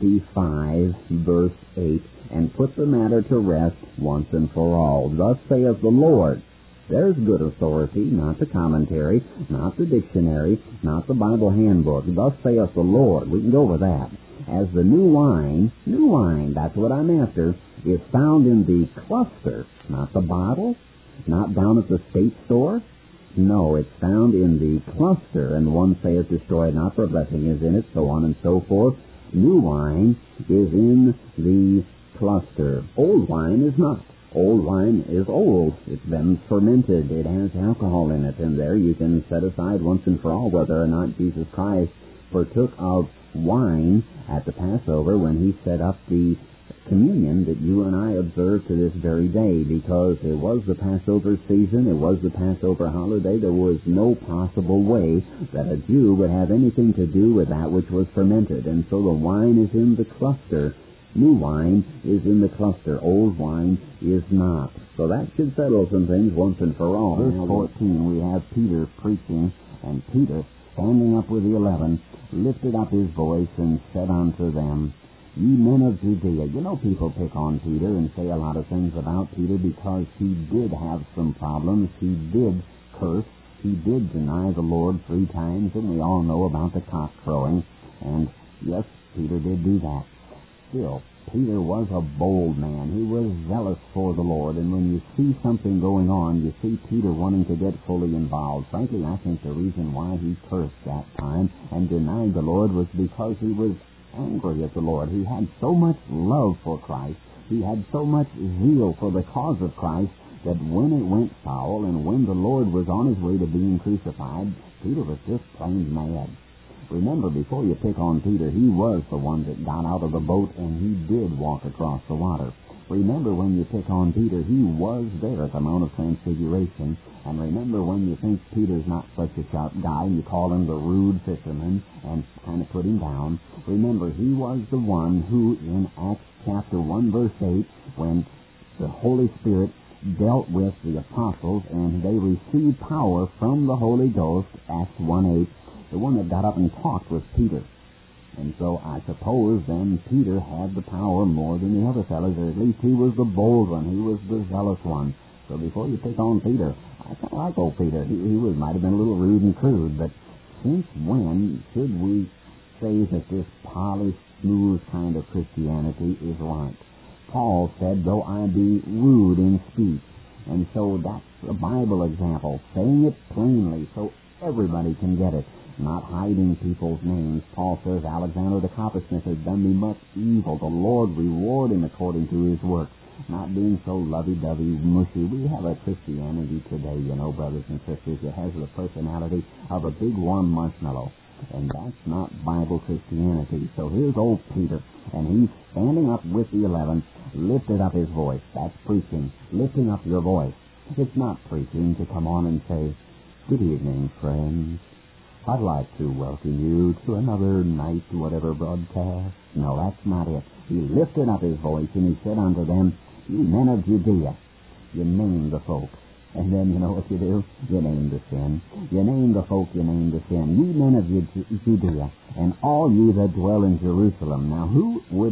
65, verse 8, and put the matter to rest once and for all. Thus saith the Lord. There's good authority, not the commentary, not the dictionary, not the Bible handbook. Thus saith the Lord. We can go with that. As the new wine, that's what I'm after, is found in the cluster, not the bottle, not down at the state store. No, it's found in the cluster, and one saith destroy not, for blessing is in it, so on and so forth. New wine is in the cluster. Old wine is not. Old wine is old. It's been fermented. It has alcohol in it, and there you can set aside once and for all whether or not Jesus Christ partook of wine at the Passover when he set up the communion that you and I observe to this very day, because it was the Passover season, it was the Passover holiday. There was no possible way that a Jew would have anything to do with that which was fermented, and so the wine is in the cluster. New wine is in the cluster. Old wine is not. So that should settle some things once and for all. Verse 14, we have Peter preaching, and Peter, standing up with the 11, lifted up his voice and said unto them, Ye men of Judea. You know, people pick on Peter and say a lot of things about Peter because he did have some problems. He did curse. He did deny the Lord 3 times, and we all know about the cock crowing. And yes, Peter did do that. Still, Peter was a bold man. He was zealous for the Lord, and when you see something going on, you see Peter wanting to get fully involved. Frankly, I think the reason why he cursed that time and denied the Lord was because he was angry at the Lord. He had so much love for Christ. He had so much zeal for the cause of Christ that when it went foul and when the Lord was on his way to being crucified, Peter was just plain mad. Remember, before you pick on Peter, he was the one that got out of the boat and he did walk across the water. Remember, when you pick on Peter, he was there at the Mount of Transfiguration. And remember, when you think Peter's not such a sharp guy, and you call him the rude fisherman and kind of put him down, remember, he was the one who, in Acts chapter 1, verse 8, when the Holy Spirit dealt with the apostles and they received power from the Holy Ghost, Acts 1:8, the one that got up and talked was Peter. And so I suppose then Peter had the power more than the other fellows, or at least he was the bold one. He was the zealous one. So before you pick on Peter, I kind of like old Peter. He might have been a little rude and crude, but since when should we say that this polished, smooth kind of Christianity is right? Paul said, though I be rude in speech. And so that's a Bible example, saying it plainly so everybody can get it. Not hiding people's names. Paul says, Alexander the coppersmith has done me much evil. The Lord reward him according to his work. Not being so lovey-dovey, mushy. We have a Christianity today, you know, brothers and sisters, that has the personality of a big warm marshmallow. And that's not Bible Christianity. So here's old Peter, and he's standing up with the 11, lifted up his voice. That's preaching. Lifting up your voice. It's not preaching to come on and say, Good evening, friends. I'd like to welcome you to another night, whatever broadcast. No, that's not it. He lifted up his voice and he said unto them, You men of Judea. You name the folks. And then you know what you do? You name the sin. You name the folk, you name the sin. Ye men of Judea, and all ye that dwell in Jerusalem. Now who would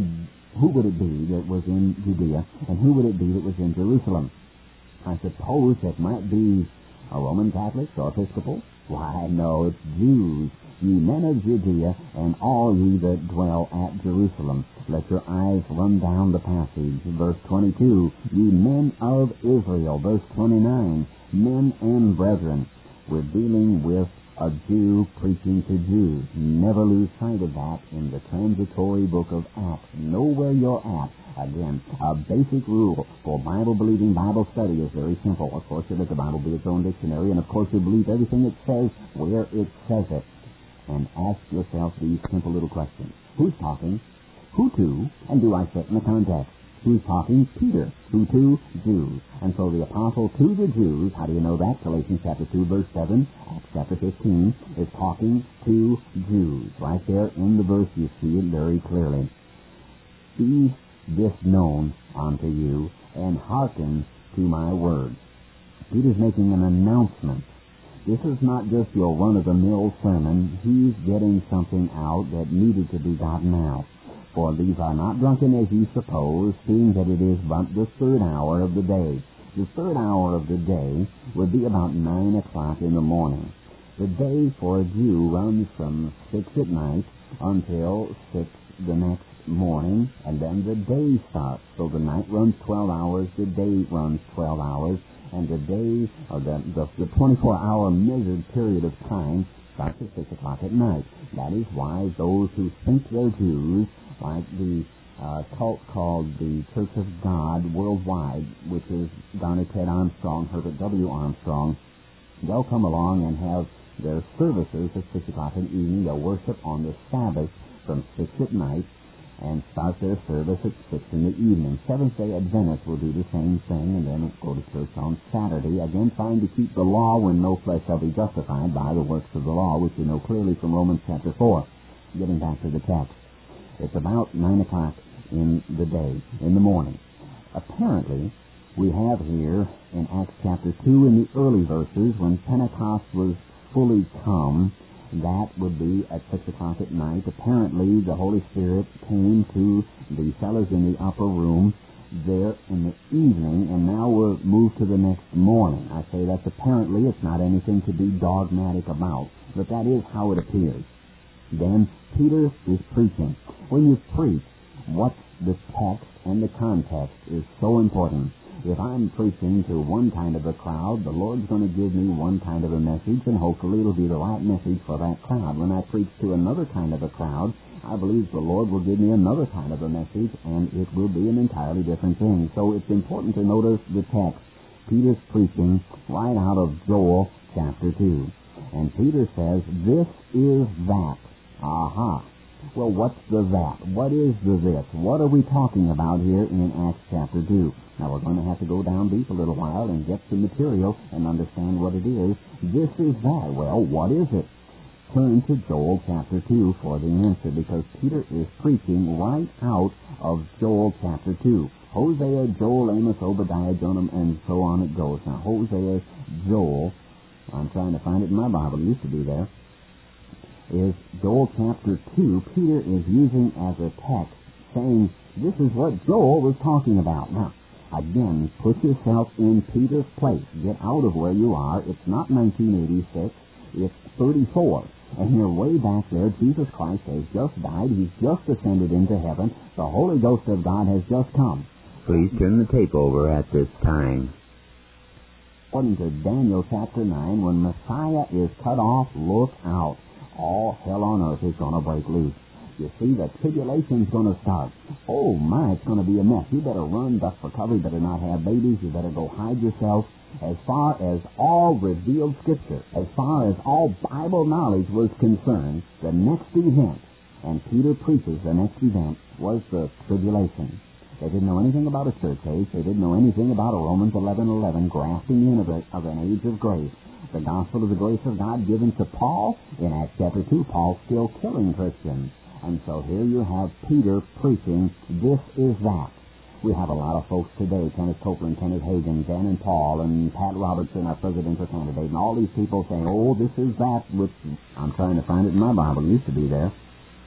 it be that was in Judea, and who would it be that was in Jerusalem? I suppose it might be a Roman Catholic or Episcopal. Why, no, it's Jews. Ye men of Judea, and all ye that dwell at Jerusalem. Let your eyes run down the passage. Verse 22, ye men of Israel. Verse 29, men and brethren. We're dealing with a Jew preaching to Jews. Never lose sight of that in the transitory book of Acts. Know where you're at. Again, a basic rule for Bible-believing Bible study is very simple. Of course, you let the Bible be its own dictionary, and of course you believe everything it says where it says it. And ask yourself these simple little questions. Who's talking? Who to? And do I fit in the context? Who's talking? Peter. Who to? Jews. And so the apostle to the Jews, how do you know that? Galatians chapter 2, verse 7, Acts chapter 15, is talking to Jews. Right there in the verse you see it very clearly. Be this known unto you, and hearken to my words. Peter's making an announcement. This is not just your run-of-the-mill sermon. He's getting something out that needed to be gotten out. For these are not drunken as you suppose, seeing that it is but the third hour of the day. The third hour of the day would be about 9 o'clock in the morning. The day for a Jew runs from 6 at night until 6 the next morning, and then the day starts. So the night runs 12 hours, the day runs 12 hours, and the day, or the 24-hour measured period of time starts at 6 o'clock at night. That is why those who think they're Jews, like the cult called the Church of God Worldwide, which is Garner Ted Armstrong, Herbert W. Armstrong, they'll come along and have their services at 6 o'clock in the evening. They'll worship on the Sabbath from 6 at night and start their service at 6 in the evening. Seventh-day Adventists will do the same thing, and then go to church on Saturday, again trying to keep the law when no flesh shall be justified by the works of the law, which you know clearly from Romans chapter 4. Getting back to the text. It's about 9 o'clock in the day, in the morning. Apparently, we have here in Acts chapter 2 in the early verses, when Pentecost was fully come, that would be at 6 o'clock at night. Apparently, the Holy Spirit came to the fellows in the upper room there in the evening, and now we're moved to the next morning. I say that's apparently. It's not anything to be dogmatic about, but that is how it appears. Then Peter is preaching. When you preach, what's the text and the context is so important. If I'm preaching to one kind of a crowd, the Lord's going to give me one kind of a message, and hopefully it'll be the right message for that crowd. When I preach to another kind of a crowd, I believe the Lord will give me another kind of a message, and it will be an entirely different thing. So it's important to notice the text. Peter's preaching right out of Joel chapter 2. And Peter says, this is that. Aha. Well, what's the that? What is the this? What are we talking about here in Acts chapter 2? Now, we're going to have to go down deep a little while and get some material and understand what it is. This is that. Well, what is it? Turn to Joel chapter 2 for the answer, because Peter is preaching right out of Joel chapter 2. Hosea, Joel, Amos, Obadiah, Jonah, and so on it goes. Now, Hosea, Joel, I'm trying to find it in my Bible, it used to be there, is Joel chapter 2. Peter is using as a text, saying, this is what Joel was talking about. Now, again, put yourself in Peter's place. Get out of where you are. It's not 1986. It's 34. And you're way back there. Jesus Christ has just died. He's just ascended into heaven. The Holy Ghost of God has just come. Please turn the tape over at this time. According to Daniel chapter 9, when Messiah is cut off, look out. All hell on earth is going to break loose. You see, the tribulation's going to start. Oh, my, it's going to be a mess. You better run, duck for cover. You better not have babies. You better go hide yourself. As far as all revealed Scripture, as far as all Bible knowledge was concerned, the next event, and Peter preaches the next event, was the tribulation. They didn't know anything about a church age. They didn't know anything about a Romans 11:11, grasping in of an age of grace. The gospel of the grace of God given to Paul in Acts chapter 2, Paul still killing Christians. And so here you have Peter preaching, this is that. We have a lot of folks today, Kenneth Copeland, Kenneth Hagin, Dan and Paul, and Pat Robertson, our presidential candidate, and all these people saying, oh, this is that, which I'm trying to find it in my Bible, it used to be there,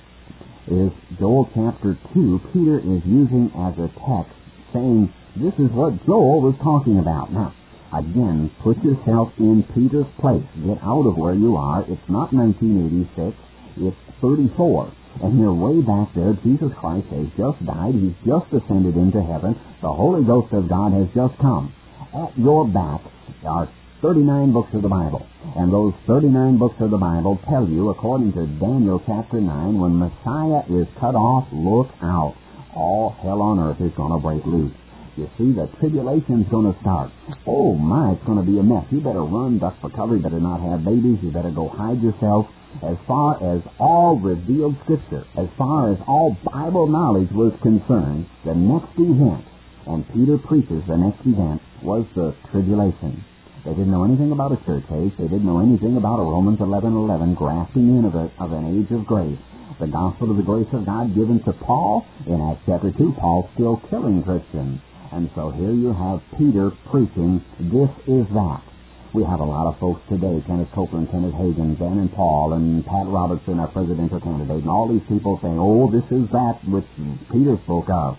is Joel chapter 2. Peter is using as a text, saying, this is what Joel was talking about. Now, Again, put yourself in Peter's place. Get out of where you are. It's not 1986. It's 34. And you're way back there. Jesus Christ has just died. He's just ascended into heaven. The Holy Ghost of God has just come. At your back are 39 books of the Bible. And those 39 books of the Bible tell you, according to Daniel chapter 9, when Messiah is cut off, look out. All hell on earth is going to break loose. You see, the tribulation's going to start. Oh, my, it's going to be a mess. You better run, duck for cover. You better not have babies. You better go hide yourself. As far as all revealed Scripture, as far as all Bible knowledge was concerned, the next event, and Peter preaches the next event, was the tribulation. They didn't know anything about a church age. They didn't know anything about a Romans 11:11 grafting in of an age of grace. The gospel of the grace of God given to Paul in Acts chapter 2, Paul's still killing Christians. And so here you have Peter preaching, this is that. We have a lot of folks today, Kenneth Copeland, Kenneth Hagin, Ben and Paul, and Pat Robertson, our presidential candidate, and all these people saying, oh, this is that which Peter spoke of.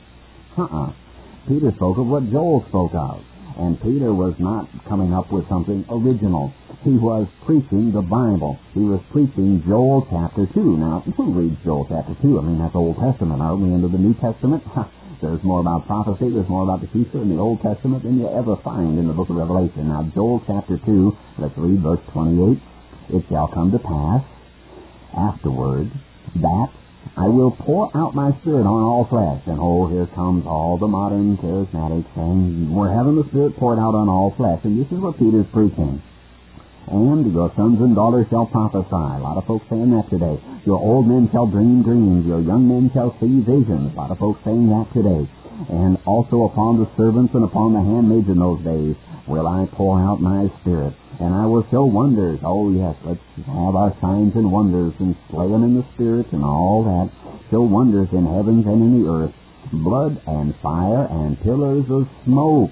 Peter spoke of what Joel spoke of. And Peter was not coming up with something original. He was preaching the Bible. He was preaching Joel chapter 2. Now, who reads Joel chapter 2? I mean, that's Old Testament. Aren't we into the New Testament? There's more about prophecy, there's more about the future in the Old Testament than you ever find in the book of Revelation. Now, Joel chapter 2, let's read verse 28. It shall come to pass afterward that I will pour out my Spirit on all flesh. And here comes all the modern charismatics saying, we're having the Spirit poured out on all flesh. And this is what Peter's preaching. And your sons and daughters shall prophesy. A lot of folks saying that today. Your old men shall dream dreams. Your young men shall see visions. A lot of folks saying that today. And also upon the servants and upon the handmaids in those days will I pour out my Spirit. And I will show wonders. Oh, yes, let's have our signs and wonders and slay them in the Spirit and all that. Show wonders in heavens and in the earth. Blood and fire and pillars of smoke.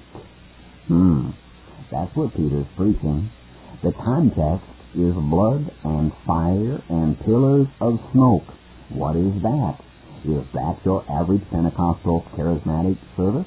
That's what Peter's preaching. The context is blood and fire and pillars of smoke. What is that? Is that your average Pentecostal charismatic service?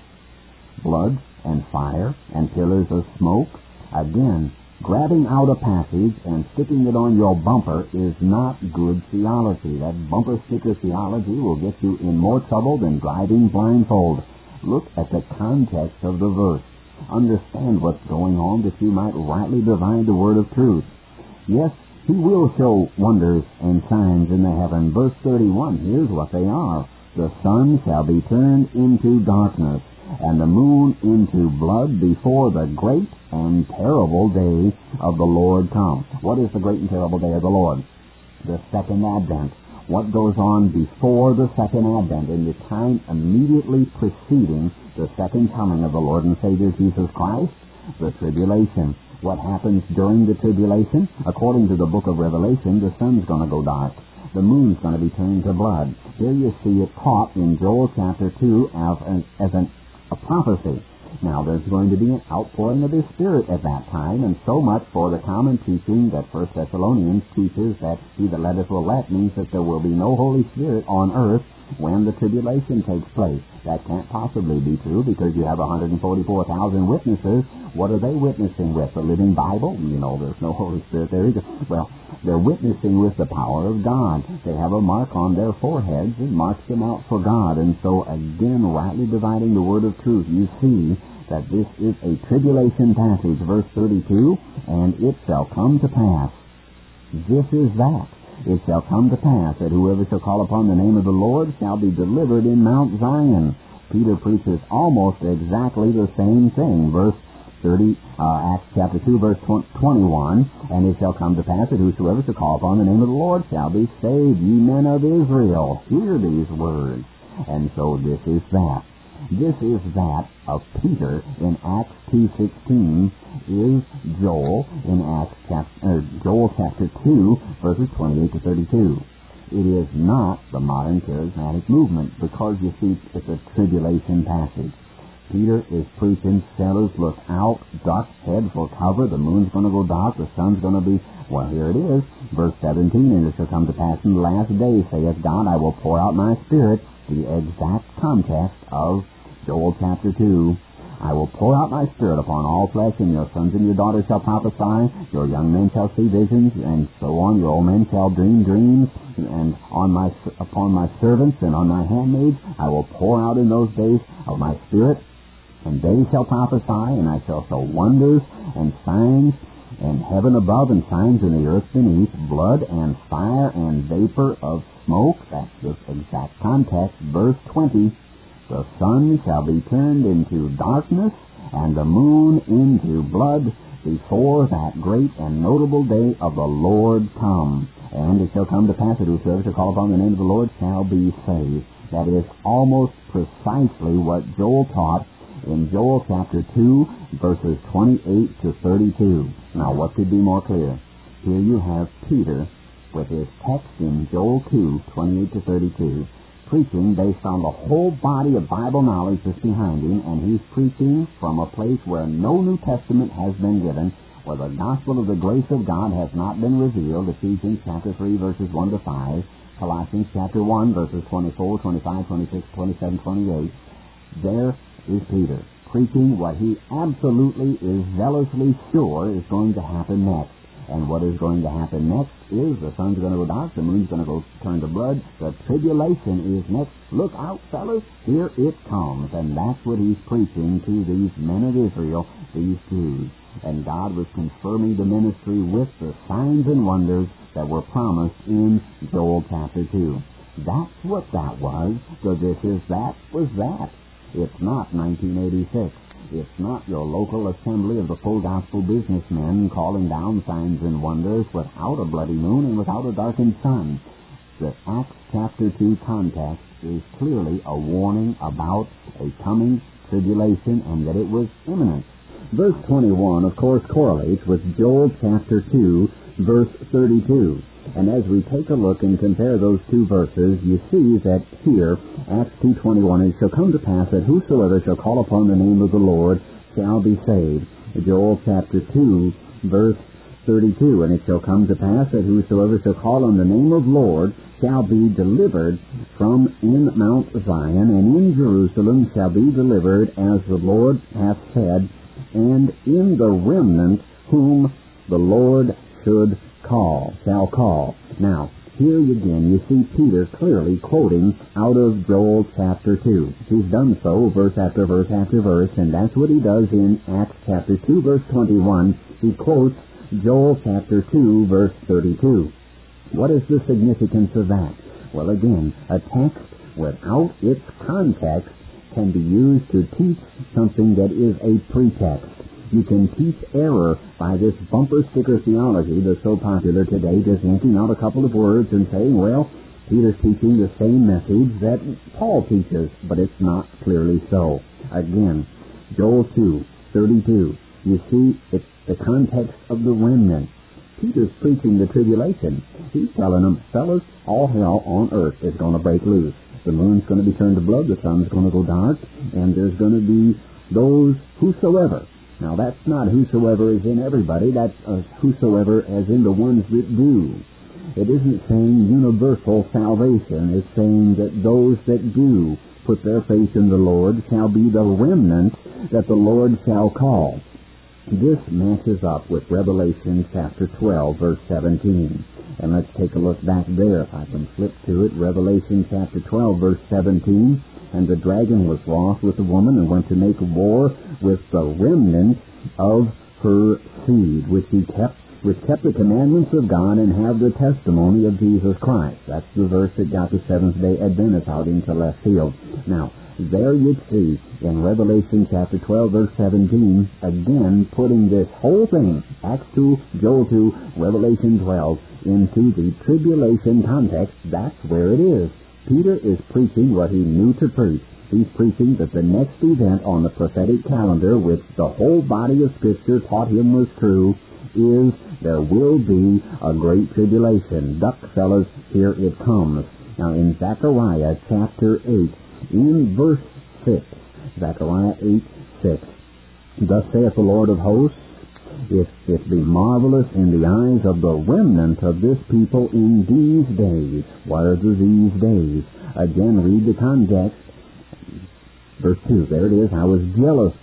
Blood and fire and pillars of smoke? Again, grabbing out a passage and sticking it on your bumper is not good theology. That bumper sticker theology will get you in more trouble than driving blindfold. Look at the context of the verse. Understand what's going on that you might rightly divide the word of truth. Yes, he will show wonders and signs in the heaven. Verse 31, here's what they are. The sun shall be turned into darkness, and the moon into blood before the great and terrible day of the Lord come. What is the great and terrible day of the Lord? The second advent. What goes on before the second advent, in the time immediately preceding the second coming of the Lord and Savior Jesus Christ? The tribulation. What happens during the tribulation? According to the book of Revelation, the sun's going to go dark. The moon's going to be turned to blood. Here you see it taught in Joel chapter 2 as a prophecy. Now, there's going to be an outpouring of His Spirit at that time, and so much for the common teaching that 1 Thessalonians teaches that he that letteth will let means that there will be no Holy Spirit on earth when the tribulation takes place. That can't possibly be true because you have 144,000 witnesses. What are they witnessing with? The living Bible? You know, there's no Holy Spirit there either. Well, they're witnessing with the power of God. They have a mark on their foreheads and marks them out for God. And so, again, rightly dividing the word of truth, you see that this is a tribulation passage, verse 32, and it shall come to pass. This is that. It shall come to pass that whoever shall call upon the name of the Lord shall be delivered in Mount Zion. Peter preaches almost exactly the same thing. Verse 30, Acts chapter 2, verse 21, and it shall come to pass that whosoever shall call upon the name of the Lord shall be saved. Ye men of Israel, hear these words. And so this is that. This is that of Peter in Acts 2:16 is Joel in Joel chapter 2, verses 28 to 32. It is not the modern charismatic movement because, you see, it's a tribulation passage. Peter is preaching, sailors look out, duck, head for cover, the moon's going to go dark, the sun's going to be, well, here it is, verse 17, and it shall come to pass in the last days, saith God, I will pour out my Spirit, the exact context of Joel chapter 2. I will pour out my Spirit upon all flesh, and your sons and your daughters shall prophesy, your young men shall see visions, and so on. Your old men shall dream dreams, and upon my servants and on my handmaids I will pour out in those days of my Spirit, and they shall prophesy, and I shall show wonders and signs in heaven above and signs in the earth beneath, blood and fire and vapor of smoke. That's the exact context. Verse 20, the sun shall be turned into darkness and the moon into blood before that great and notable day of the Lord come. And it shall come to pass that whosoever shall call upon the name of the Lord shall be saved. That is almost precisely what Joel taught in Joel chapter 2, verses 28 to 32. Now, what could be more clear? Here you have Peter with his text in Joel 2, 28 to 32, preaching based on the whole body of Bible knowledge that's behind him, and he's preaching from a place where no New Testament has been given, where the gospel of the grace of God has not been revealed. Ephesians chapter 3, verses 1 to 5, Colossians chapter 1, verses 24, 25, 26, 27, 28. There is Peter preaching what he absolutely is zealously sure is going to happen next. And what is going to happen next is the sun's going to go dark, the moon's going to go turn to blood, the tribulation is next. Look out, fellas, here it comes. And that's what he's preaching to these men of Israel, these Jews. And God was confirming the ministry with the signs and wonders that were promised in Joel chapter 2. That's what that was. So this is that was that. It's not 1986. It's not your local assembly of the full gospel businessmen calling down signs and wonders without a bloody moon and without a darkened sun. The Acts chapter 2 context is clearly a warning about a coming tribulation and that it was imminent. Verse 21, of course, correlates with Joel chapter 2, verse 32. And as we take a look and compare those two verses, you see that here, Acts 2:21, it shall come to pass that whosoever shall call upon the name of the Lord shall be saved. Joel chapter 2, verse 32, and it shall come to pass that whosoever shall call on the name of Lord shall be delivered from in Mount Zion, and in Jerusalem shall be delivered, as the Lord hath said, and in the remnant whom the Lord shall call. Now, here again you see Peter clearly quoting out of Joel chapter 2. He's done so verse after verse after verse, and that's what he does in Acts chapter 2, verse 21. He quotes Joel chapter 2, verse 32. What is the significance of that? Well, again, a text without its context can be used to teach something that is a pretext. You can teach error by this bumper sticker theology that's so popular today, just yanking out a couple of words and saying, well, Peter's teaching the same message that Paul teaches, but it's not clearly so. Again, Joel 2:32. You see, it's the context of the remnant. Peter's preaching the tribulation. He's telling them, fellas, all hell on earth is going to break loose. The moon's going to be turned to blood, the sun's going to go dark, and there's going to be those whosoever. Now, that's not whosoever is in everybody. That's whosoever as in the ones that do. It isn't saying universal salvation. It's saying that those that do put their faith in the Lord shall be the remnant that the Lord shall call. This matches up with Revelation chapter 12, verse 17. And let's take a look back there. If I can flip to it, Revelation chapter 12, verse 17. And the dragon was wroth with the woman and went to make war with the remnant of her seed, which kept the commandments of God and have the testimony of Jesus Christ. That's the verse that got the Seventh-day Adventists out into left field. Now, there you see in Revelation chapter 12, verse 17, again putting this whole thing, Acts 2, Joel 2, Revelation 12, into the tribulation context. That's where it is. Peter is preaching what he knew to preach. He's preaching that the next event on the prophetic calendar, which the whole body of Scripture taught him was true, is there will be a great tribulation. Duck, fellas, here it comes. Now, in Zechariah chapter 8, in verse 6, Zechariah 8:6, thus saith the Lord of hosts, if it be marvelous in the eyes of the remnant of this people in these days. What are these days? Again, read the context. Verse 2, there it is. I was jealous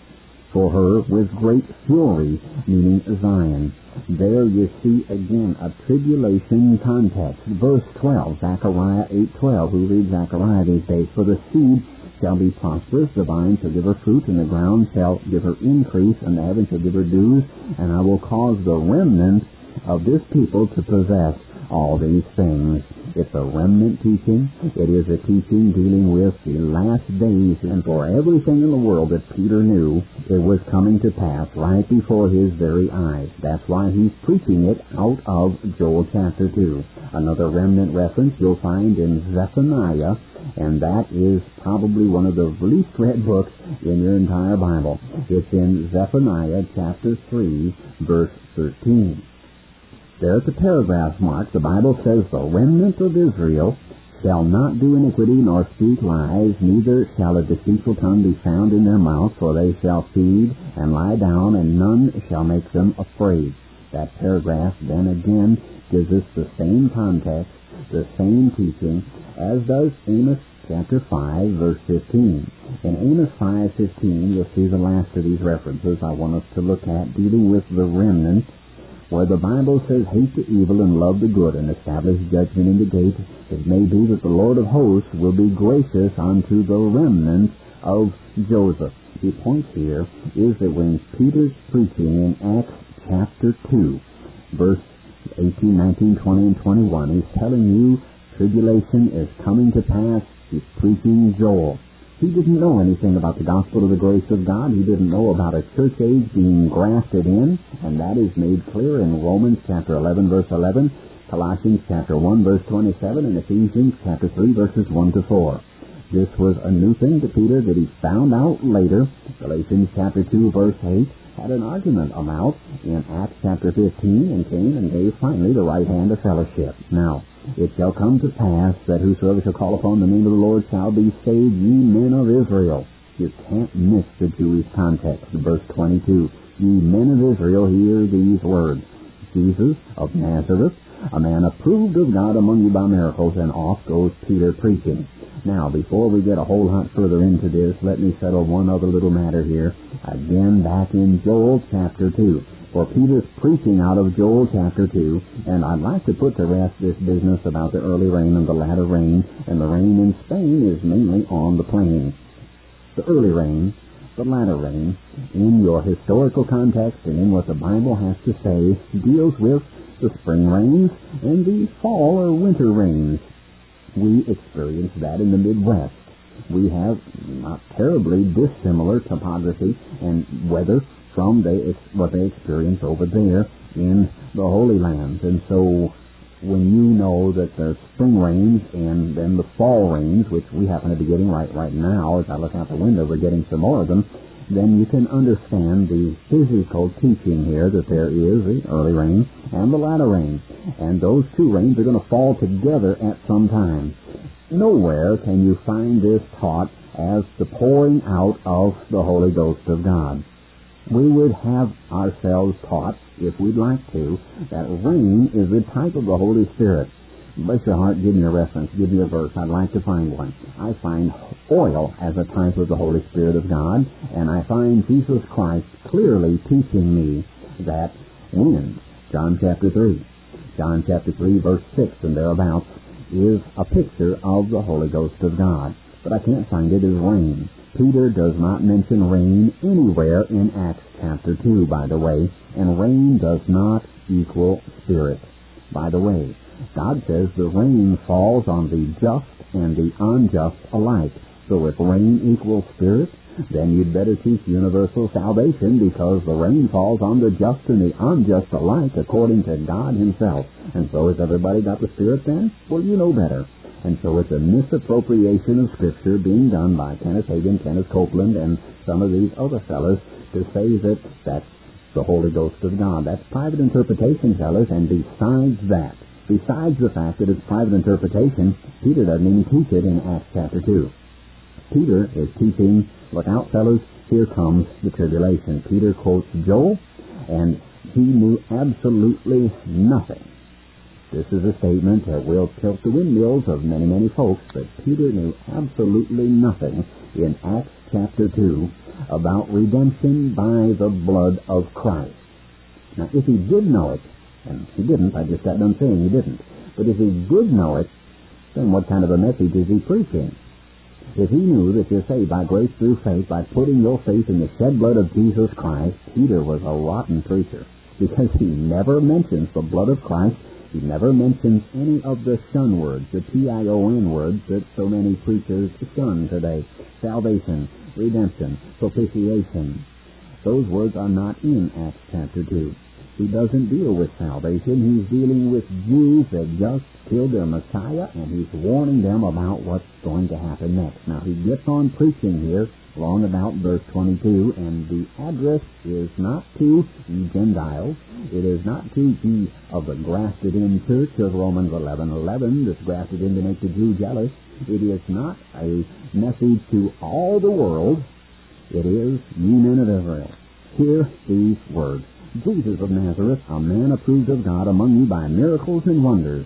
for her with great fury, meaning Zion. There you see again a tribulation context. Verse 12, Zechariah 8:12. We read Zechariah these days. For the seed shall be prosperous, the vine shall give her fruit, and the ground shall give her increase, and the heaven shall give her dews, and I will cause the remnant of this people to possess all these things. It's a remnant teaching. It is a teaching dealing with the last days, and for everything in the world that Peter knew, it was coming to pass right before his very eyes. That's why he's preaching it out of Joel chapter 2. Another remnant reference you'll find in Zephaniah, and that is probably one of the least read books in your entire Bible. It's in Zephaniah chapter 3, verse 13. There at the paragraph mark, the Bible says, the remnant of Israel shall not do iniquity nor speak lies, neither shall a deceitful tongue be found in their mouth, for they shall feed and lie down, and none shall make them afraid. That paragraph then again gives us the same context, the same teaching, as does Amos chapter 5, verse 15. In Amos 5:15, you'll see the last of these references I want us to look at, dealing with the remnant, where the Bible says, hate the evil and love the good, and establish judgment in the gate. It may be that the Lord of hosts will be gracious unto the remnant of Joseph. The point here is that when Peter's preaching in Acts chapter 2, verse 18, 19, 20, and 21, he's telling you tribulation is coming to pass. He's preaching Joel. He didn't know anything about the gospel of the grace of God. He didn't know about a church age being grafted in, and that is made clear in Romans chapter 11, verse 11, Colossians chapter 1, verse 27, and Ephesians chapter 3, verses 1 to 4. This was a new thing to Peter that he found out later. Galatians chapter 2, verse 8, had an argument about in Acts chapter 15, and came and gave finally the right hand of fellowship. Now, it shall come to pass that whosoever shall call upon the name of the Lord shall be saved, ye men of Israel. You can't miss the Jewish context. Verse 22, ye men of Israel, hear these words. Jesus of Nazareth, a man approved of God among you by miracles, and off goes Peter preaching. Now, before we get a whole lot further into this, let me settle one other little matter here. Again, back in Joel chapter 2. For Peter's preaching out of Joel chapter 2, and I'd like to put to rest this business about the early rain and the latter rain, and the rain in Spain is mainly on the plain. The early rain, the latter rain, in your historical context and in what the Bible has to say, deals with the spring rains and the fall or winter rains. We experience that in the Midwest. We have not terribly dissimilar topography and weather from what they experience over there in the Holy Land. And so when you know that there's spring rains and then the fall rains, which we happen to be getting right now, as I look out the window, we're getting some more of them, then you can understand the physical teaching here that there is the early rain and the latter rain. And those two rains are going to fall together at some time. Nowhere can you find this taught as the pouring out of the Holy Ghost of God. We would have ourselves taught, if we'd like to, that rain is the type of the Holy Spirit. Bless your heart, give me a reference, give me a verse. I'd like to find one. I find oil as a type of the Holy Spirit of God, and I find Jesus Christ clearly teaching me that wind, John chapter 3, verse 6 and thereabouts, is a picture of the Holy Ghost of God. But I can't find it as rain. Peter does not mention rain anywhere in Acts chapter 2, by the way, and rain does not equal spirit. By the way, God says the rain falls on the just and the unjust alike. So if rain equals spirit, then you'd better teach universal salvation, because the rain falls on the just and the unjust alike according to God himself. And so has everybody got the Spirit then? Well, you know better. And so it's a misappropriation of Scripture being done by Kenneth Hagin, Kenneth Copeland, and some of these other fellows to say that that's the Holy Ghost of God. That's private interpretation, fellows, and besides the fact that it's private interpretation, Peter doesn't even teach it in Acts chapter 2. Peter is teaching, look out, fellows, here comes the tribulation. Peter quotes Joel, and he knew absolutely nothing. This is a statement that will tilt the windmills of many, many folks, but Peter knew absolutely nothing in Acts chapter 2 about redemption by the blood of Christ. Now, if he did know it, and he didn't, I just got done saying he didn't, but if he did know it, then what kind of a message is he preaching? If he knew that you're saved by grace through faith, by putting your faith in the shed blood of Jesus Christ, Peter was a rotten preacher, because he never mentions the blood of Christ. He never mentions any of the shun words, the T-I-O-N words that so many preachers shun today. Salvation, redemption, propitiation. Those words are not in Acts chapter 2. He doesn't deal with salvation. He's dealing with Jews that just killed their Messiah, and he's warning them about what's going to happen next. Now, he gets on preaching here, along about verse 22, and the address is not to the Gentiles. It is not to the of the grafted-in church of Romans 11:11, that's grafted in to make the Jew jealous. It is not a message to all the world. It is, ye men of Israel, hear these words. Jesus of Nazareth, a man approved of God among you by miracles and wonders.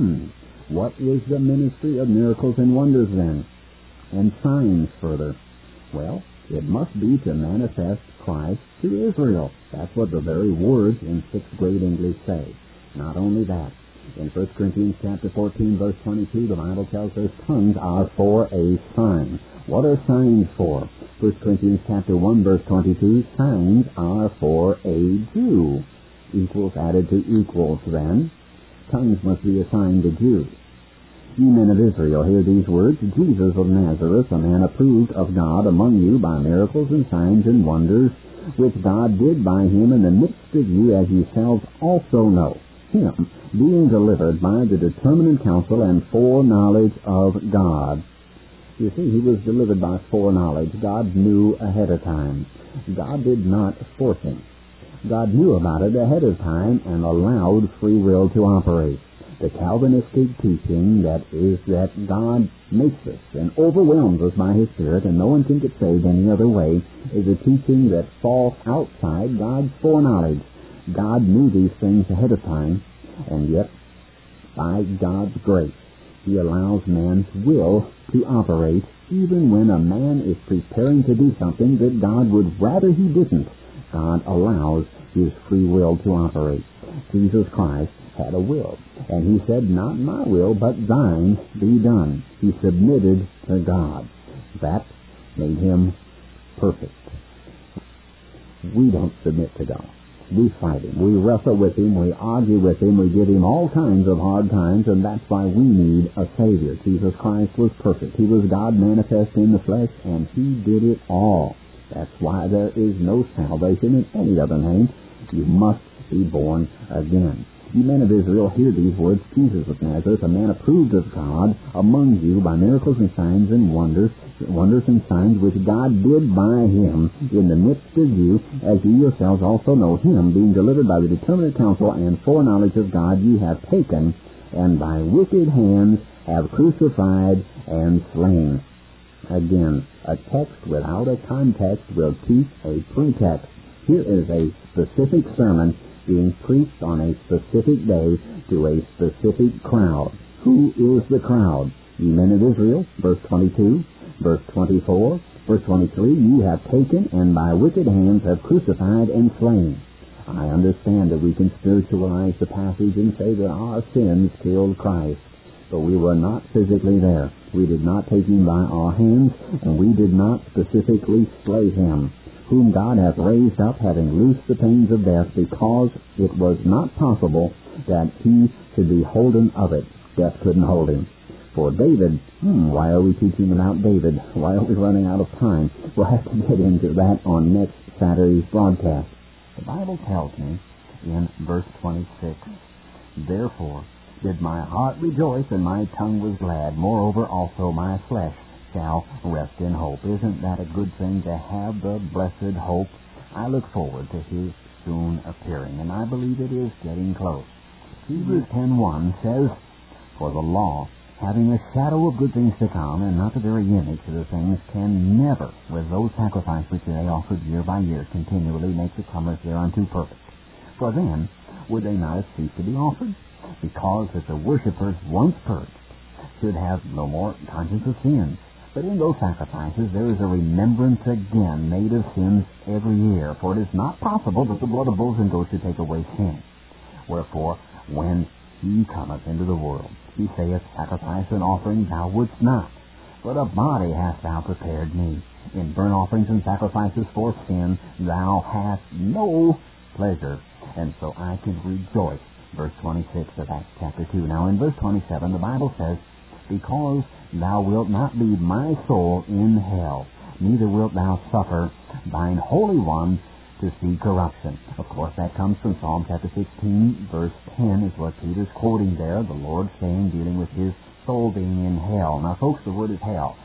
What is the ministry of miracles and wonders then? And signs further. Well, it must be to manifest Christ to Israel. That's what the very words in 6th grade English say. Not only that, in 1 Corinthians chapter 14, verse 22, the Bible tells us tongues are for a sign. What are signs for? 1 Corinthians chapter 1, verse 22, signs are for a Jew. Equals added to equals then. Tongues must be a sign to Jews. Ye men of Israel, hear these words. Jesus of Nazareth, a man approved of God among you by miracles and signs and wonders, which God did by him in the midst of you, as yourselves also know. Him, being delivered by the determinate counsel and foreknowledge of God. You see, he was delivered by foreknowledge. God knew ahead of time. God did not force him. God knew about it ahead of time and allowed free will to operate. The Calvinistic teaching that is that God makes us and overwhelms us by His Spirit and no one can get saved any other way is a teaching that falls outside God's foreknowledge. God knew these things ahead of time, and yet, by God's grace, He allows man's will to operate even when a man is preparing to do something that God would rather he didn't. God allows His free will to operate. Jesus Christ had a will, and He said, not my will, but thine be done. He submitted to God. That made Him perfect. We don't submit to God. We fight Him. We wrestle with Him. We argue with Him. We give Him all kinds of hard times, and that's why we need a Savior. Jesus Christ was perfect. He was God manifest in the flesh, and He did it all. That's why there is no salvation in any other name. You must be born again. You men of Israel, hear these words. Jesus of Nazareth, a man approved of God among you by miracles and signs and wonders and signs which God did by Him in the midst of you, as you yourselves also know. Him, being delivered by the determinate counsel and foreknowledge of God, ye have taken, and by wicked hands have crucified and slain. Again, a text without a context will teach a pretext. Here is a specific sermon being preached on a specific day to a specific crowd. Who is the crowd? Ye men of Israel, verse 22, verse 24, verse 23, you have taken and by wicked hands have crucified and slain. I understand that we can spiritualize the passage and say that our sins killed Christ, but we were not physically there. We did not take Him by our hands, and we did not specifically slay Him, whom God hath raised up, having loosed the pains of death, because it was not possible that He should be holden of it. Death couldn't hold Him. For David, why are we teaching about David? Why are we running out of time? We'll have to get into that on next Saturday's broadcast. The Bible tells me in verse 26, therefore did my heart rejoice, and my tongue was glad. Moreover also my flesh shall rest in hope. Isn't that a good thing to have the blessed hope? I look forward to His soon appearing, and I believe it is getting close. Hebrews 10:1 says, for the law, having a shadow of good things to come, and not the very image of the things, can never, with those sacrifices which they offered year by year, continually make the comers thereunto perfect. For then would they not have ceased to be offered? Because that the worshippers, once purged, should have no more conscience of sins. But in those sacrifices there is a remembrance again made of sins every year, for it is not possible that the blood of bulls and goats should take away sin. Wherefore, when he cometh into the world, he saith, Sacrifice and offering thou wouldst not, but a body hast thou prepared me. In burnt offerings and sacrifices for sin thou hast no pleasure. And so I can rejoice. Verse 26 of Acts chapter 2. Now in verse 27 the Bible says, Because thou wilt not leave my soul in hell, neither wilt thou suffer thine Holy One to see corruption. Of course, that comes from Psalm chapter 16, verse 10 is what Peter's quoting there, the Lord saying, dealing with his soul being in hell. Now, folks, the word is hell,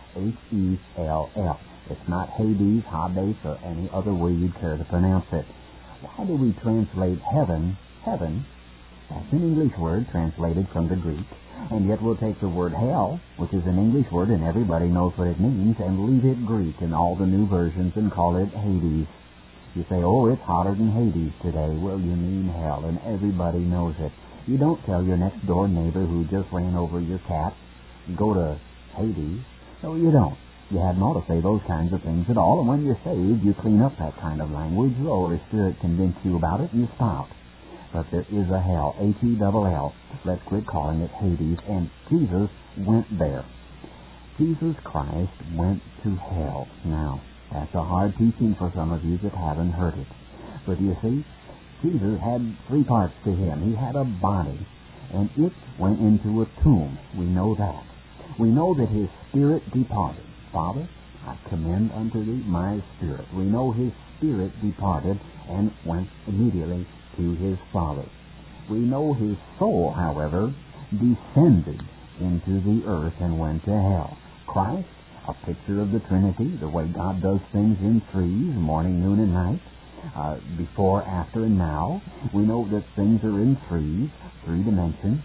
H-E-L-L. It's not Hades, Hades, or any other way you'd care to pronounce it. Why do we translate heaven, heaven? That's an English word translated from the Greek. And yet we'll take the word hell, which is an English word and everybody knows what it means, and leave it Greek in all the new versions and call it Hades. You say, oh, it's hotter than Hades today. Well, you mean hell, and everybody knows it. You don't tell your next door neighbor who just ran over your cat, go to Hades. No, you don't. You hadn't ought to say those kinds of things at all, and when you're saved, you clean up that kind of language. The Holy Spirit convinced you about it, and you stop. But there is a hell, H-E-L-L. Let's quit calling it Hades, and Jesus went there. Jesus Christ went to hell. Now, that's a hard teaching for some of you that haven't heard it. But you see, Jesus had three parts to him. He had a body, and it went into a tomb. We know that. We know that his spirit departed. Father, I commend unto thee my spirit. We know his spirit departed and went immediately to his Father. We know his soul, however, descended into the earth and went to hell. Christ, a picture of the Trinity, the way God does things in threes, morning, noon, and night, before, after, and now. We know that things are in threes, three dimensions.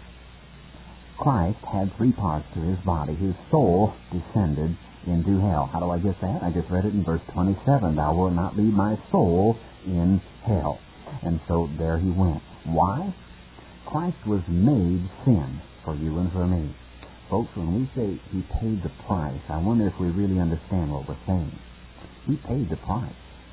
Christ had three parts to his body. His soul descended into hell. How do I get that? I just read it in verse 27. Thou wilt not leave my soul in hell. And so there he went. Why? Christ was made sin for you and for me. Folks, when we say he paid the price, I wonder if we really understand what we're saying. He paid the price.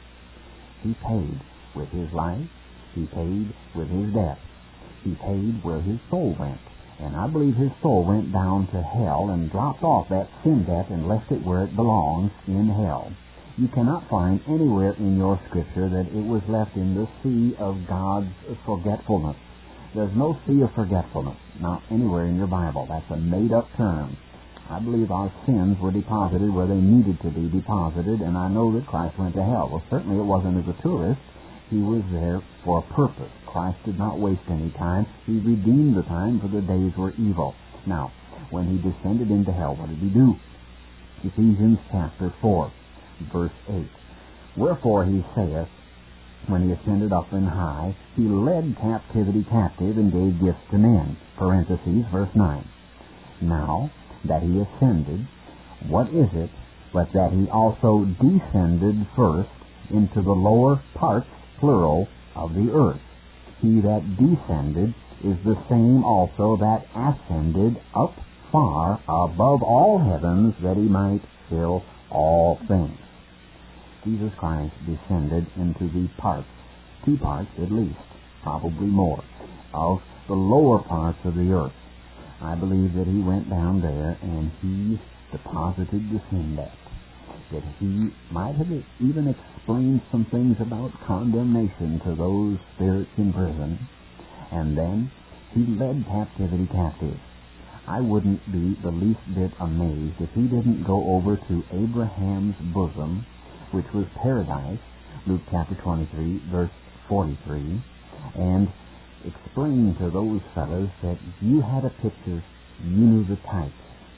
He paid with his life. He paid with his death. He paid where his soul went. And I believe his soul went down to hell and dropped off that sin debt and left it where it belongs, in hell. You cannot find anywhere in your Scripture that it was left in the sea of God's forgetfulness. There's no sea of forgetfulness, not anywhere in your Bible. That's a made-up term. I believe our sins were deposited where they needed to be deposited, and I know that Christ went to hell. Well, certainly it wasn't as a tourist. He was there for a purpose. Christ did not waste any time. He redeemed the time, for the days were evil. Now, when he descended into hell, what did he do? Ephesians chapter 4, verse 8. Wherefore he saith, when he ascended up and high, he led captivity captive and gave gifts to men. Parentheses, verse 9. Now that he ascended, what is it but that he also descended first into the lower parts, plural, of the earth? He that descended is the same also that ascended up far above all heavens, that he might fill all things. Jesus Christ descended into the parts, two parts at least, probably more, of the lower parts of the earth. I believe that he went down there and he deposited the sin debt. That he might have even explained some things about condemnation to those spirits in prison. And then he led captivity captive. I wouldn't be the least bit amazed if he didn't go over to Abraham's bosom, which was paradise, Luke chapter 23, verse 43, and explain to those fellows that you had a picture, you knew the type.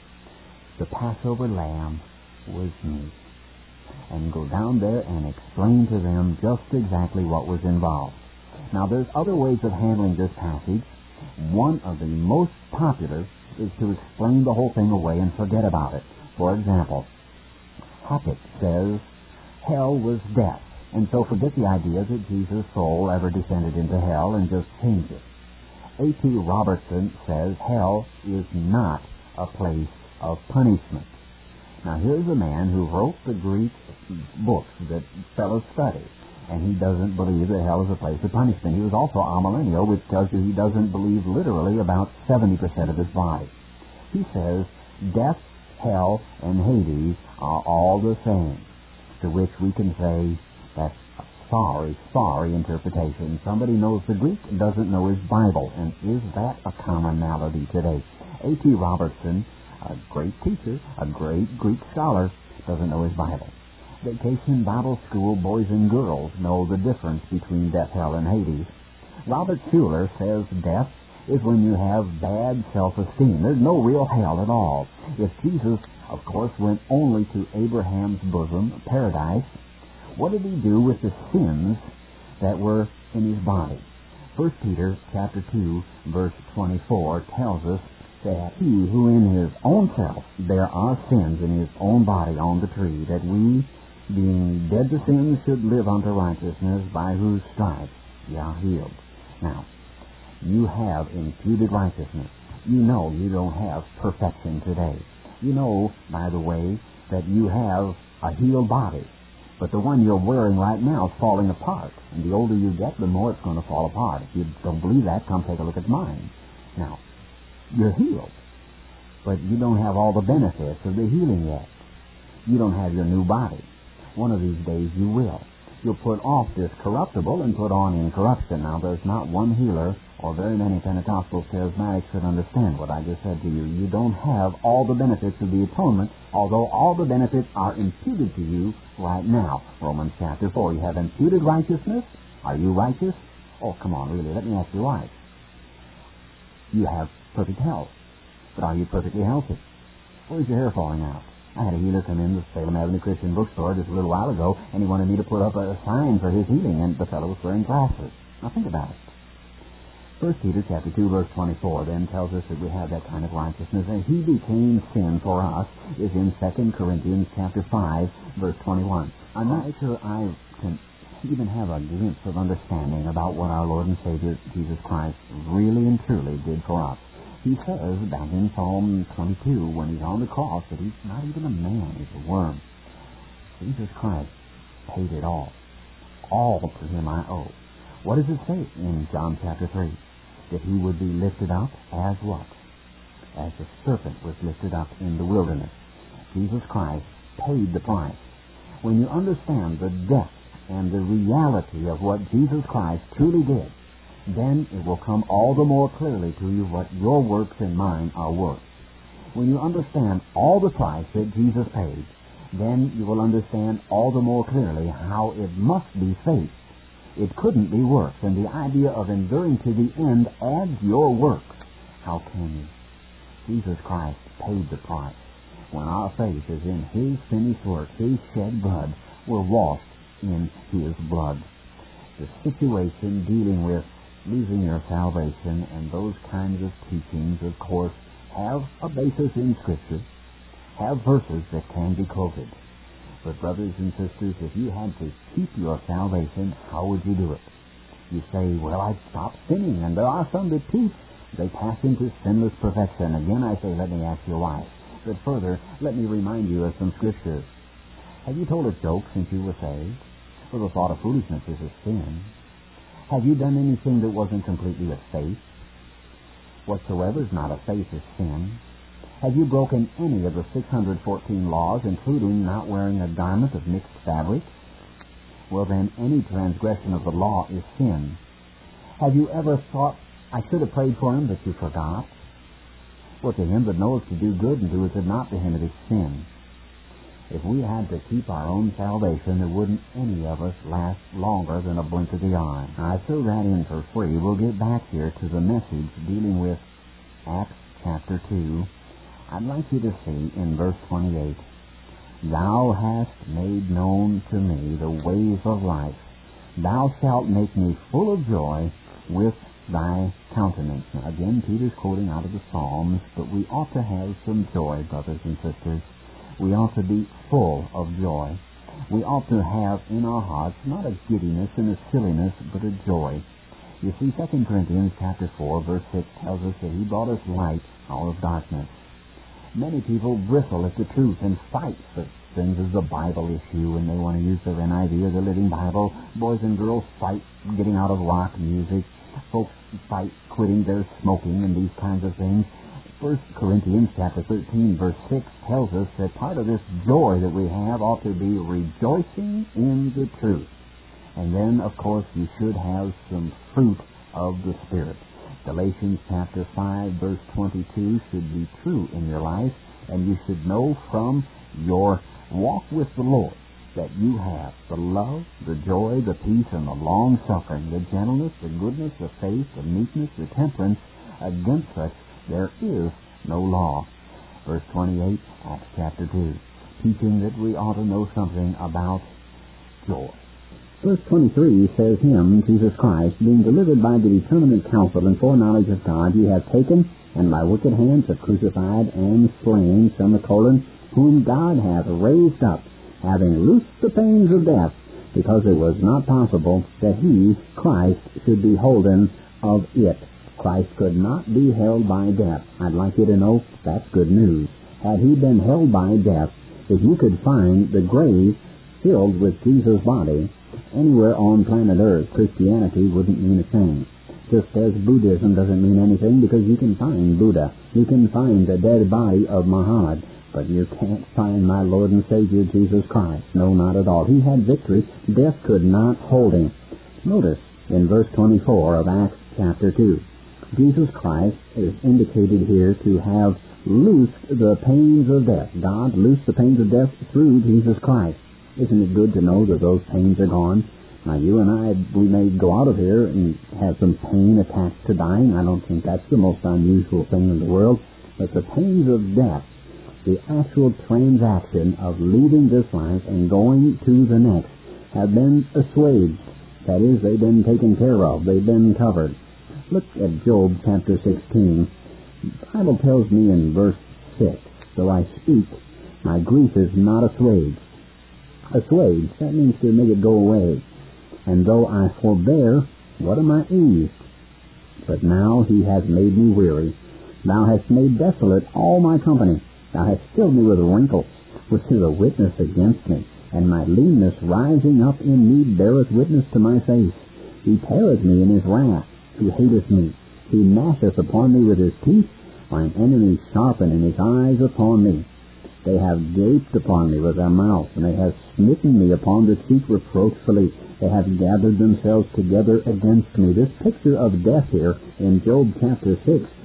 The Passover lamb was me. And go down there and explain to them just exactly what was involved. Now, there's other ways of handling this passage. One of the most popular is to explain the whole thing away and forget about it. For example, Hackett says hell was death, and so forget the idea that Jesus' soul ever descended into hell and just change it. A.T. Robertson says hell is not a place of punishment. Now, here's a man who wrote the Greek books that fellows study, and he doesn't believe that hell is a place of punishment. He was also amillennial, which tells you he doesn't believe literally about 70% of his body. He says death, hell, and Hades are all the same, to which we can say that's sorry interpretation. Somebody knows the Greek, doesn't know his Bible, and is that a commonality today? A.T. Robertson, a great teacher, a great Greek scholar, doesn't know his Bible. Vacation Bible School boys and girls know the difference between death, hell, and Hades. Robert Schuller says death is when you have bad self-esteem. There's no real hell at all. If Jesus, of course, went only to Abraham's bosom, paradise, what did he do with the sins that were in his body? 1 Peter chapter 2, verse 24 tells us that he who in his own self bare our sins in his own body on the tree, that we, being dead to sins, should live unto righteousness, by whose stripes ye are healed. Now, you have imputed righteousness. You know you don't have perfection today. You know, by the way, that you have a healed body. But the one you're wearing right now is falling apart. And the older you get, the more it's going to fall apart. If you don't believe that, come take a look at mine. Now, you're healed, but you don't have all the benefits of the healing yet. You don't have your new body. One of these days you will. You'll put off this corruptible and put on incorruption. Now, there's not one healer or very many Pentecostal charismatics that understand what I just said to you. You don't have all the benefits of the atonement, although all the benefits are imputed to you right now. Romans chapter 4. You have imputed righteousness. Are you righteous? Oh, come on, really. Let me ask you why. You have perfect health. But are you perfectly healthy? Where's your hair falling out? I had a healer come in the Salem Avenue Christian Bookstore just a little while ago, and he wanted me to put up a sign for his healing, and the fellow was wearing glasses. Now think about it. 1 Peter chapter 2, verse 24 then tells us that we have that kind of righteousness, and he became sin for us, is in 2 Corinthians chapter 5, verse 21. I'm not sure I can even have a glimpse of understanding about what our Lord and Savior Jesus Christ really and truly did for us. He says back in Psalm 22, when he's on the cross, that he's not even a man, he's a worm. Jesus Christ paid it all. All to him I owe. What does it say in John chapter 3? That he would be lifted up as what? As the serpent was lifted up in the wilderness. Jesus Christ paid the price. When you understand the depth and the reality of what Jesus Christ truly did, then it will come all the more clearly to you what your works and mine are worth. When you understand all the price that Jesus paid, then you will understand all the more clearly how it must be faith. It couldn't be works, and the idea of enduring to the end adds your works. How can you? Jesus Christ paid the price. When our faith is in his finished work, his shed blood, we're washed in his blood. The situation dealing with losing your salvation and those kinds of teachings, of course, have a basis in Scripture, have verses that can be quoted. But brothers and sisters, if you had to keep your salvation, how would you do it? You say, well, I've stopped sinning, and there are some that teach they pass into sinless perfection. Again, I say, let me ask you why. But further, let me remind you of some Scriptures. Have you told a joke since you were saved? Well, the thought of foolishness is a sin. Have you done anything that wasn't completely a faith? Whatsoever is not a faith is sin. Have you broken any of the 614 laws, including not wearing a garment of mixed fabric? Well, then, any transgression of the law is sin. Have you ever thought, I should have prayed for him, but you forgot? Well, to him that knows to do good and doeth it not, to him it is sin. If we had to keep our own salvation, there wouldn't any of us last longer than a blink of the eye. I threw that in for free. We'll get back here to the message dealing with Acts chapter 2. I'd like you to see in verse 28, Thou hast made known to me the ways of life. Thou shalt make me full of joy with thy countenance. Now, again, Peter's quoting out of the Psalms, but we ought to have some joy, brothers and sisters. We ought to be full of joy. We ought to have in our hearts not a giddiness and a silliness, but a joy. You see, 2 Corinthians chapter 4, verse 6 tells us that he brought us light out of darkness. Many people bristle at the truth and fight such things as the Bible issue, and they want to use their NIV or the Living Bible. Boys and girls fight getting out of rock music. Folks fight quitting their smoking and these kinds of things. 1 Corinthians chapter 13, verse 6 tells us that part of this joy that we have ought to be rejoicing in the truth. And then, of course, you should have some fruit of the Spirit. Galatians chapter 5, verse 22 should be true in your life, and you should know from your walk with the Lord that you have the love, the joy, the peace, and the long-suffering, the gentleness, the goodness, the faith, the meekness, the temperance. Against such there is no law. Verse 28, Acts chapter 2, teaching that we ought to know something about joy. Verse 23 says, Him, Jesus Christ, being delivered by the determinate counsel and foreknowledge of God, ye have taken, and by wicked hands have crucified and slain, semicolon, whom God hath raised up, having loosed the pains of death, because it was not possible that He, Christ, should be holden of it. Christ could not be held by death. I'd like you to know that's good news. Had He been held by death, if you could find the grave filled with Jesus' body anywhere on planet Earth, Christianity wouldn't mean a thing. Just as Buddhism doesn't mean anything, because you can find Buddha. You can find the dead body of Muhammad, but you can't find my Lord and Savior Jesus Christ. No, not at all. He had victory. Death could not hold Him. Notice in verse 24 of Acts chapter 2, Jesus Christ is indicated here to have loosed the pains of death. God loosed the pains of death through Jesus Christ. Isn't it good to know that those pains are gone? Now, you and I, we may go out of here and have some pain attached to dying. I don't think that's the most unusual thing in the world. But the pains of death, the actual transaction of leaving this life and going to the next, have been assuaged. That is, they've been taken care of. They've been covered. Look at Job chapter 16. The Bible tells me in verse 6, though I speak, my grief is not assuaged. Assuaged, that means to make it go away. And though I forbear, what am I eased? But now He has made me weary. Thou hast made desolate all my company. Thou hast filled me with wrinkles, which is a witness against me. And my leanness rising up in me beareth witness to my face. He teareth me in His wrath, who hateth me. He gnasheth upon me with His teeth. Mine enemies sharpen in His eyes upon me. They have gaped upon me with their mouth, and they have smitten me upon the cheek reproachfully. They have gathered themselves together against me. This picture of death here in Job chapter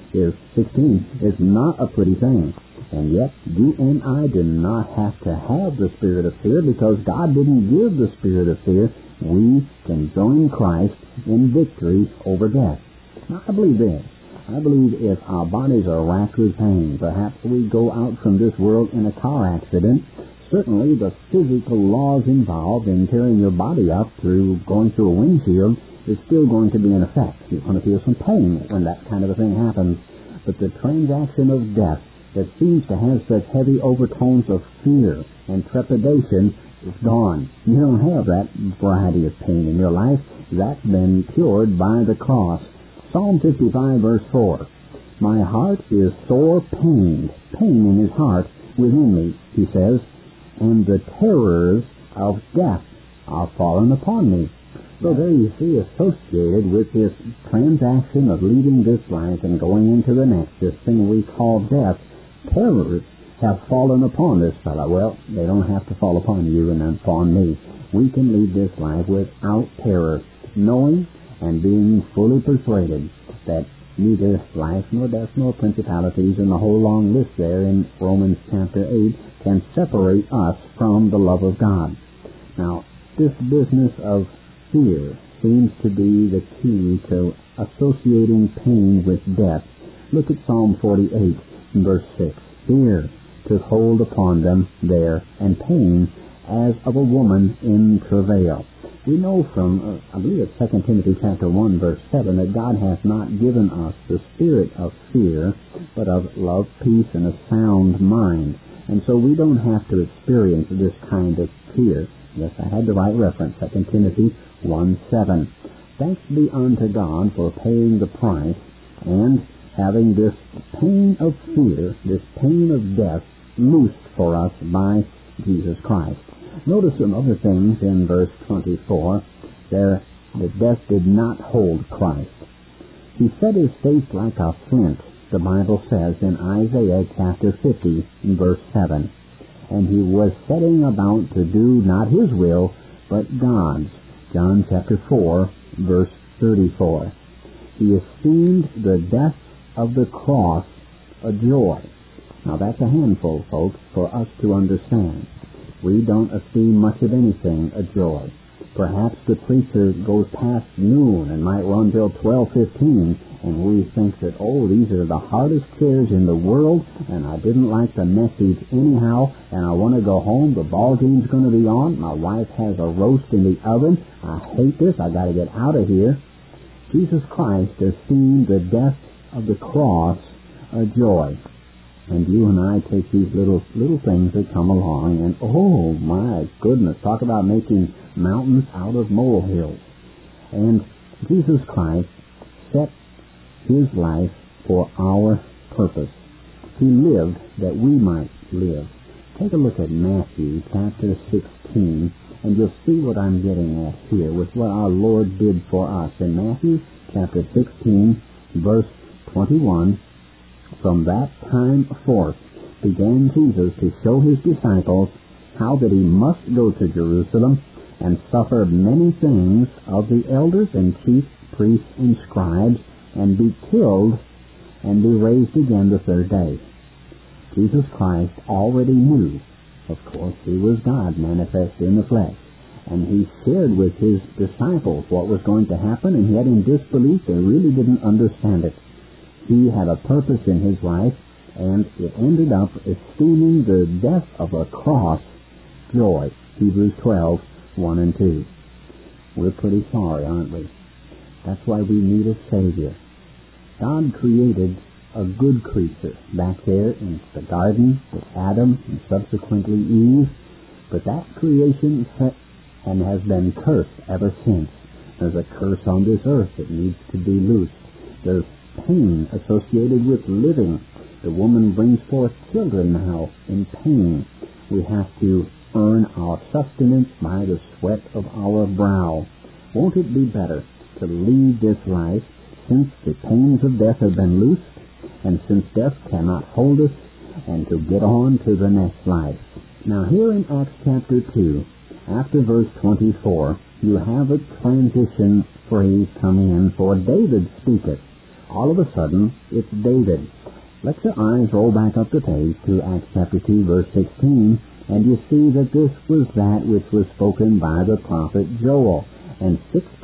16 is not a pretty thing. And yet, you and I do not have to have the spirit of fear, because God didn't give the spirit of fear. We can join Christ in victory over death. Now, I believe this. I believe if our bodies are racked with pain, perhaps we go out from this world in a car accident, certainly the physical laws involved in tearing your body up through going through a windshield is still going to be in effect. You're going to feel some pain when that kind of a thing happens. But the transaction of death that seems to have such heavy overtones of fear and trepidation is gone. You don't have that variety of pain in your life. That's been cured by the cross. Psalm 55, verse 4. My heart is sore pained, pain in his heart within me, he says, and the terrors of death are fallen upon me. So there you see, associated with this transaction of leaving this life and going into the next, this thing we call death, terrors have fallen upon this fellow. Well, they don't have to fall upon you and upon me. We can leave this life without terror, knowing and being fully persuaded that neither life nor death nor principalities, and the whole long list there in Romans chapter 8, can separate us from the love of God. Now, this business of fear seems to be the key to associating pain with death. Look at Psalm 48, verse 6. Fear to hold upon them there, and pain as of a woman in travail. We know from, I believe it's 2 Timothy chapter 1, verse 7, that God hath not given us the spirit of fear, but of love, peace, and a sound mind. And so we don't have to experience this kind of fear. Yes, I had the right reference, 2 Timothy 1:7. Thanks be unto God for paying the price and having this pain of fear, this pain of death, loosed for us by Jesus Christ. Notice some other things in verse 24. There, the death did not hold Christ. He set his face like a flint, the Bible says in Isaiah chapter 50, verse 7. And he was setting about to do not his will, but God's. John chapter 4, verse 34. He esteemed the death of the cross a joy. Now that's a handful, folks, for us to understand. We don't esteem much of anything a joy. Perhaps the preacher goes past noon and might run till 12:15, and we think that, oh, these are the hardest chairs in the world, and I didn't like the message anyhow, and I want to go home. The ball game's going to be on. My wife has a roast in the oven. I hate this. I got to get out of here. Jesus Christ esteemed the death of the cross a joy. And you and I take these little things that come along, and oh my goodness, talk about making mountains out of molehills. And Jesus Christ set his life for our purpose. He lived that we might live. Take a look at Matthew chapter 16, and you'll see what I'm getting at here with what our Lord did for us. In Matthew chapter 16, verse 21, from that time forth began Jesus to show his disciples how that he must go to Jerusalem and suffer many things of the elders and chief priests and scribes, and be killed, and be raised again the third day. Jesus Christ already knew, of course, he was God manifest in the flesh, and he shared with his disciples what was going to happen, and yet in disbelief they really didn't understand it. He had a purpose in his life, and it ended up esteeming the death of a cross joy. Hebrews 12, 1 and 2. We're pretty sorry, aren't we? That's why we need a Savior. God created a good creature back there in the garden with Adam and subsequently Eve, but that creation and has been cursed ever since. There's a curse on this earth that needs to be loosed. There's pain associated with living. The woman brings forth children now in pain. We have to earn our sustenance by the sweat of our brow. Won't it be better to leave this life since the pains of death have been loosed, and since death cannot hold us, and to get on to the next life? Now here in Acts chapter 2, after verse 24, you have a transition phrase come in, for David speaketh. All of a sudden, it's David. Let your eyes roll back up the page to Acts chapter 2, verse 16, and you see that this was that which was spoken by the prophet Joel. And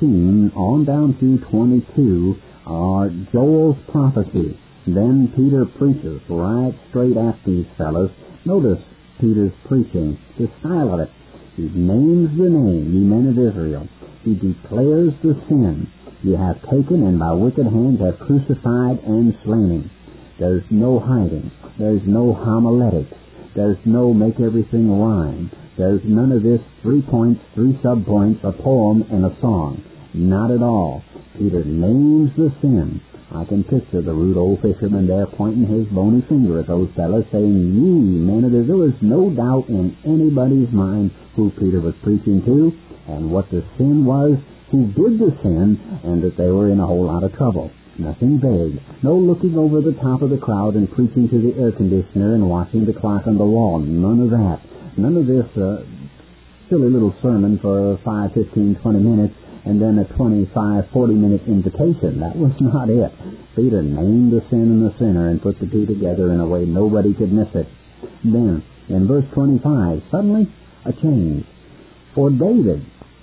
16 on down to 22 are Joel's prophecy. Then Peter preaches right straight at these fellows. Notice Peter's preaching, the style of it. He names the name, ye men of Israel. He declares the sin. You have taken and by wicked hands have crucified and slain him. There's no hiding. There's no homiletics. There's no make everything rhyme. There's none of this 3 points, 3 sub-points, a poem, and a song. Not at all. Peter names the sin. I can picture the rude old fisherman there pointing his bony finger at those fellows saying, ye men of Israel. There was no doubt in anybody's mind who Peter was preaching to and what the sin was, who did the sin, and that they were in a whole lot of trouble. Nothing vague. No looking over the top of the crowd and preaching to the air conditioner and watching the clock on the wall. None of that. None of this silly little sermon for 5, 15, 20 minutes and then a 25, 40-minute invitation. That was not it. Peter named the sin and the sinner and put the two together in a way nobody could miss it. Then, in verse 25, suddenly a change. For David.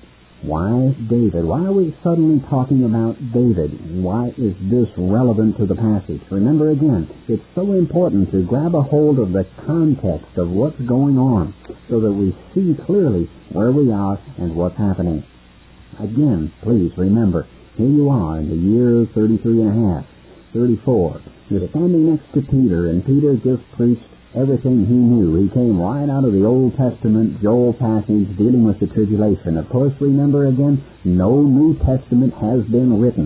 Why David? Why are we suddenly talking about David? Why is this relevant to the passage? Remember again, it's so important to grab a hold of the context of what's going on so that we see clearly where we are and what's happening. Again, please remember, here you are in the year 33 and a half, 34. You're standing next to Peter, and Peter just preached everything he knew. He came right out of the Old Testament, Joel passage, dealing with the tribulation. Of course, remember again, no New Testament has been written.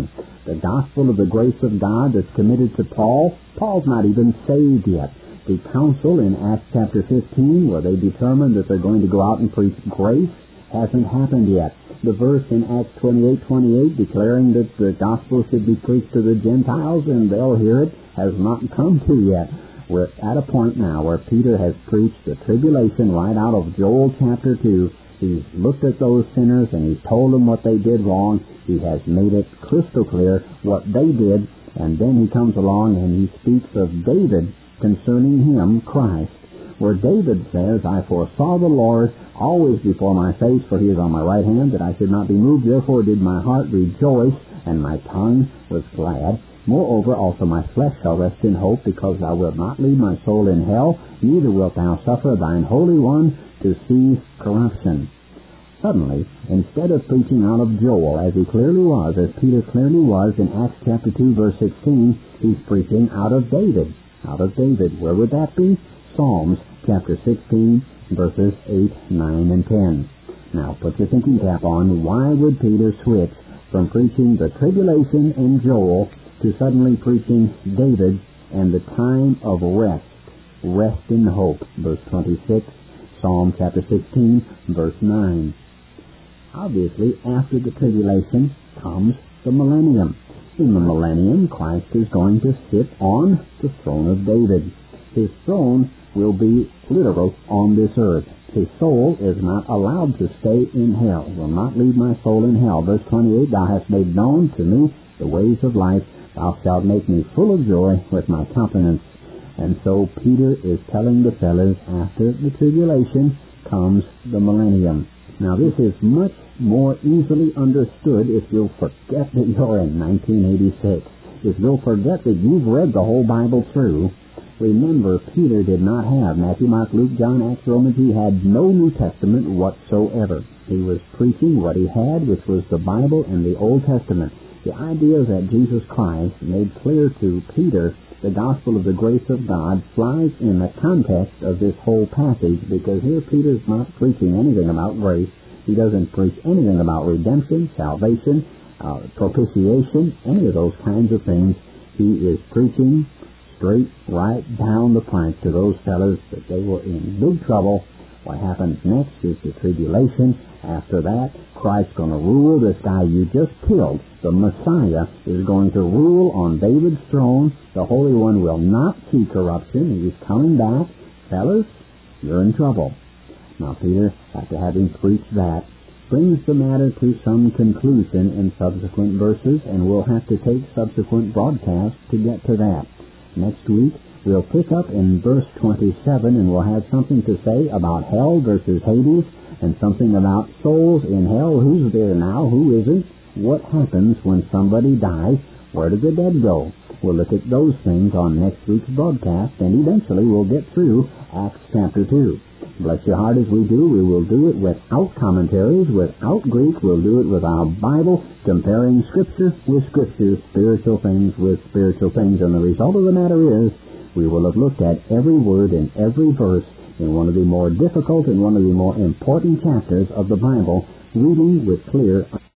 The gospel of the grace of God that's committed to Paul, Paul's not even saved yet. The council in Acts chapter 15, where they determined that they're going to go out and preach grace, hasn't happened yet. The verse in Acts 28:28 declaring that the gospel should be preached to the Gentiles and they'll hear it has not come to yet. We're at a point now where Peter has preached the tribulation right out of Joel chapter 2. He's looked at those sinners and he's told them what they did wrong. He has made it crystal clear what they did, and then he comes along and he speaks of David concerning him, Christ, where David says, I foresaw the Lord always before my face, for he is on my right hand, that I should not be moved. Therefore did my heart rejoice, and my tongue was glad. Moreover, also my flesh shall rest in hope, because thou wilt not leave my soul in hell, neither wilt thou suffer thine Holy One to see corruption. Suddenly, instead of preaching out of Joel, as he clearly was, as Peter clearly was in Acts chapter 2, verse 16, he's preaching out of David. Out of David. Where would that be? Psalms chapter 16, verses 8, 9, and 10. Now, put your thinking cap on. Why would Peter switch from preaching the tribulation in Joel to suddenly preaching David and the time of rest? Rest in hope. Verse 26, Psalm chapter 16, verse 9. Obviously, after the tribulation comes the millennium. In the millennium, Christ is going to sit on the throne of David. His throne will be literal on this earth. His soul is not allowed to stay in hell. Will not leave my soul in hell. Verse 28, Thou hast made known to me the ways of life. Thou shalt make me full of joy with my countenance. And so Peter is telling the fellows, after the tribulation comes the millennium. Now this is much more easily understood if you'll forget that you're in 1986. If you'll forget that you've read the whole Bible through. Remember, Peter did not have Matthew, Mark, Luke, John, Acts, Romans. He had no New Testament whatsoever. He was preaching what he had, which was the Bible and the Old Testament. The idea that Jesus Christ made clear to Peter the gospel of the grace of God flies in the context of this whole passage, because here Peter's not preaching anything about grace. He doesn't preach anything about redemption, salvation, propitiation, any of those kinds of things. He is preaching straight right down the pipe to those fellows that they were in big trouble. What happens next is the tribulation. After that, Christ's going to rule. This guy you just killed, the Messiah, is going to rule on David's throne. The Holy One will not see corruption. He's coming back. Fellas, you're in trouble. Now, Peter, after having preached that, brings the matter to some conclusion in subsequent verses, and we'll have to take subsequent broadcasts to get to that. Next week, we'll pick up in verse 27, and we'll have something to say about hell versus Hades, and something about souls in hell. Who's there now? Who isn't? What happens when somebody dies? Where do the dead go? We'll look at those things on next week's broadcast, and eventually we'll get through Acts chapter 2. Bless your heart as we do. We will do it without commentaries, without Greek. We'll do it with our Bible, comparing Scripture with Scripture, spiritual things with spiritual things. And the result of the matter is, we will have looked at every word in every verse in one of the more difficult and one of the more important chapters of the Bible, reading with clear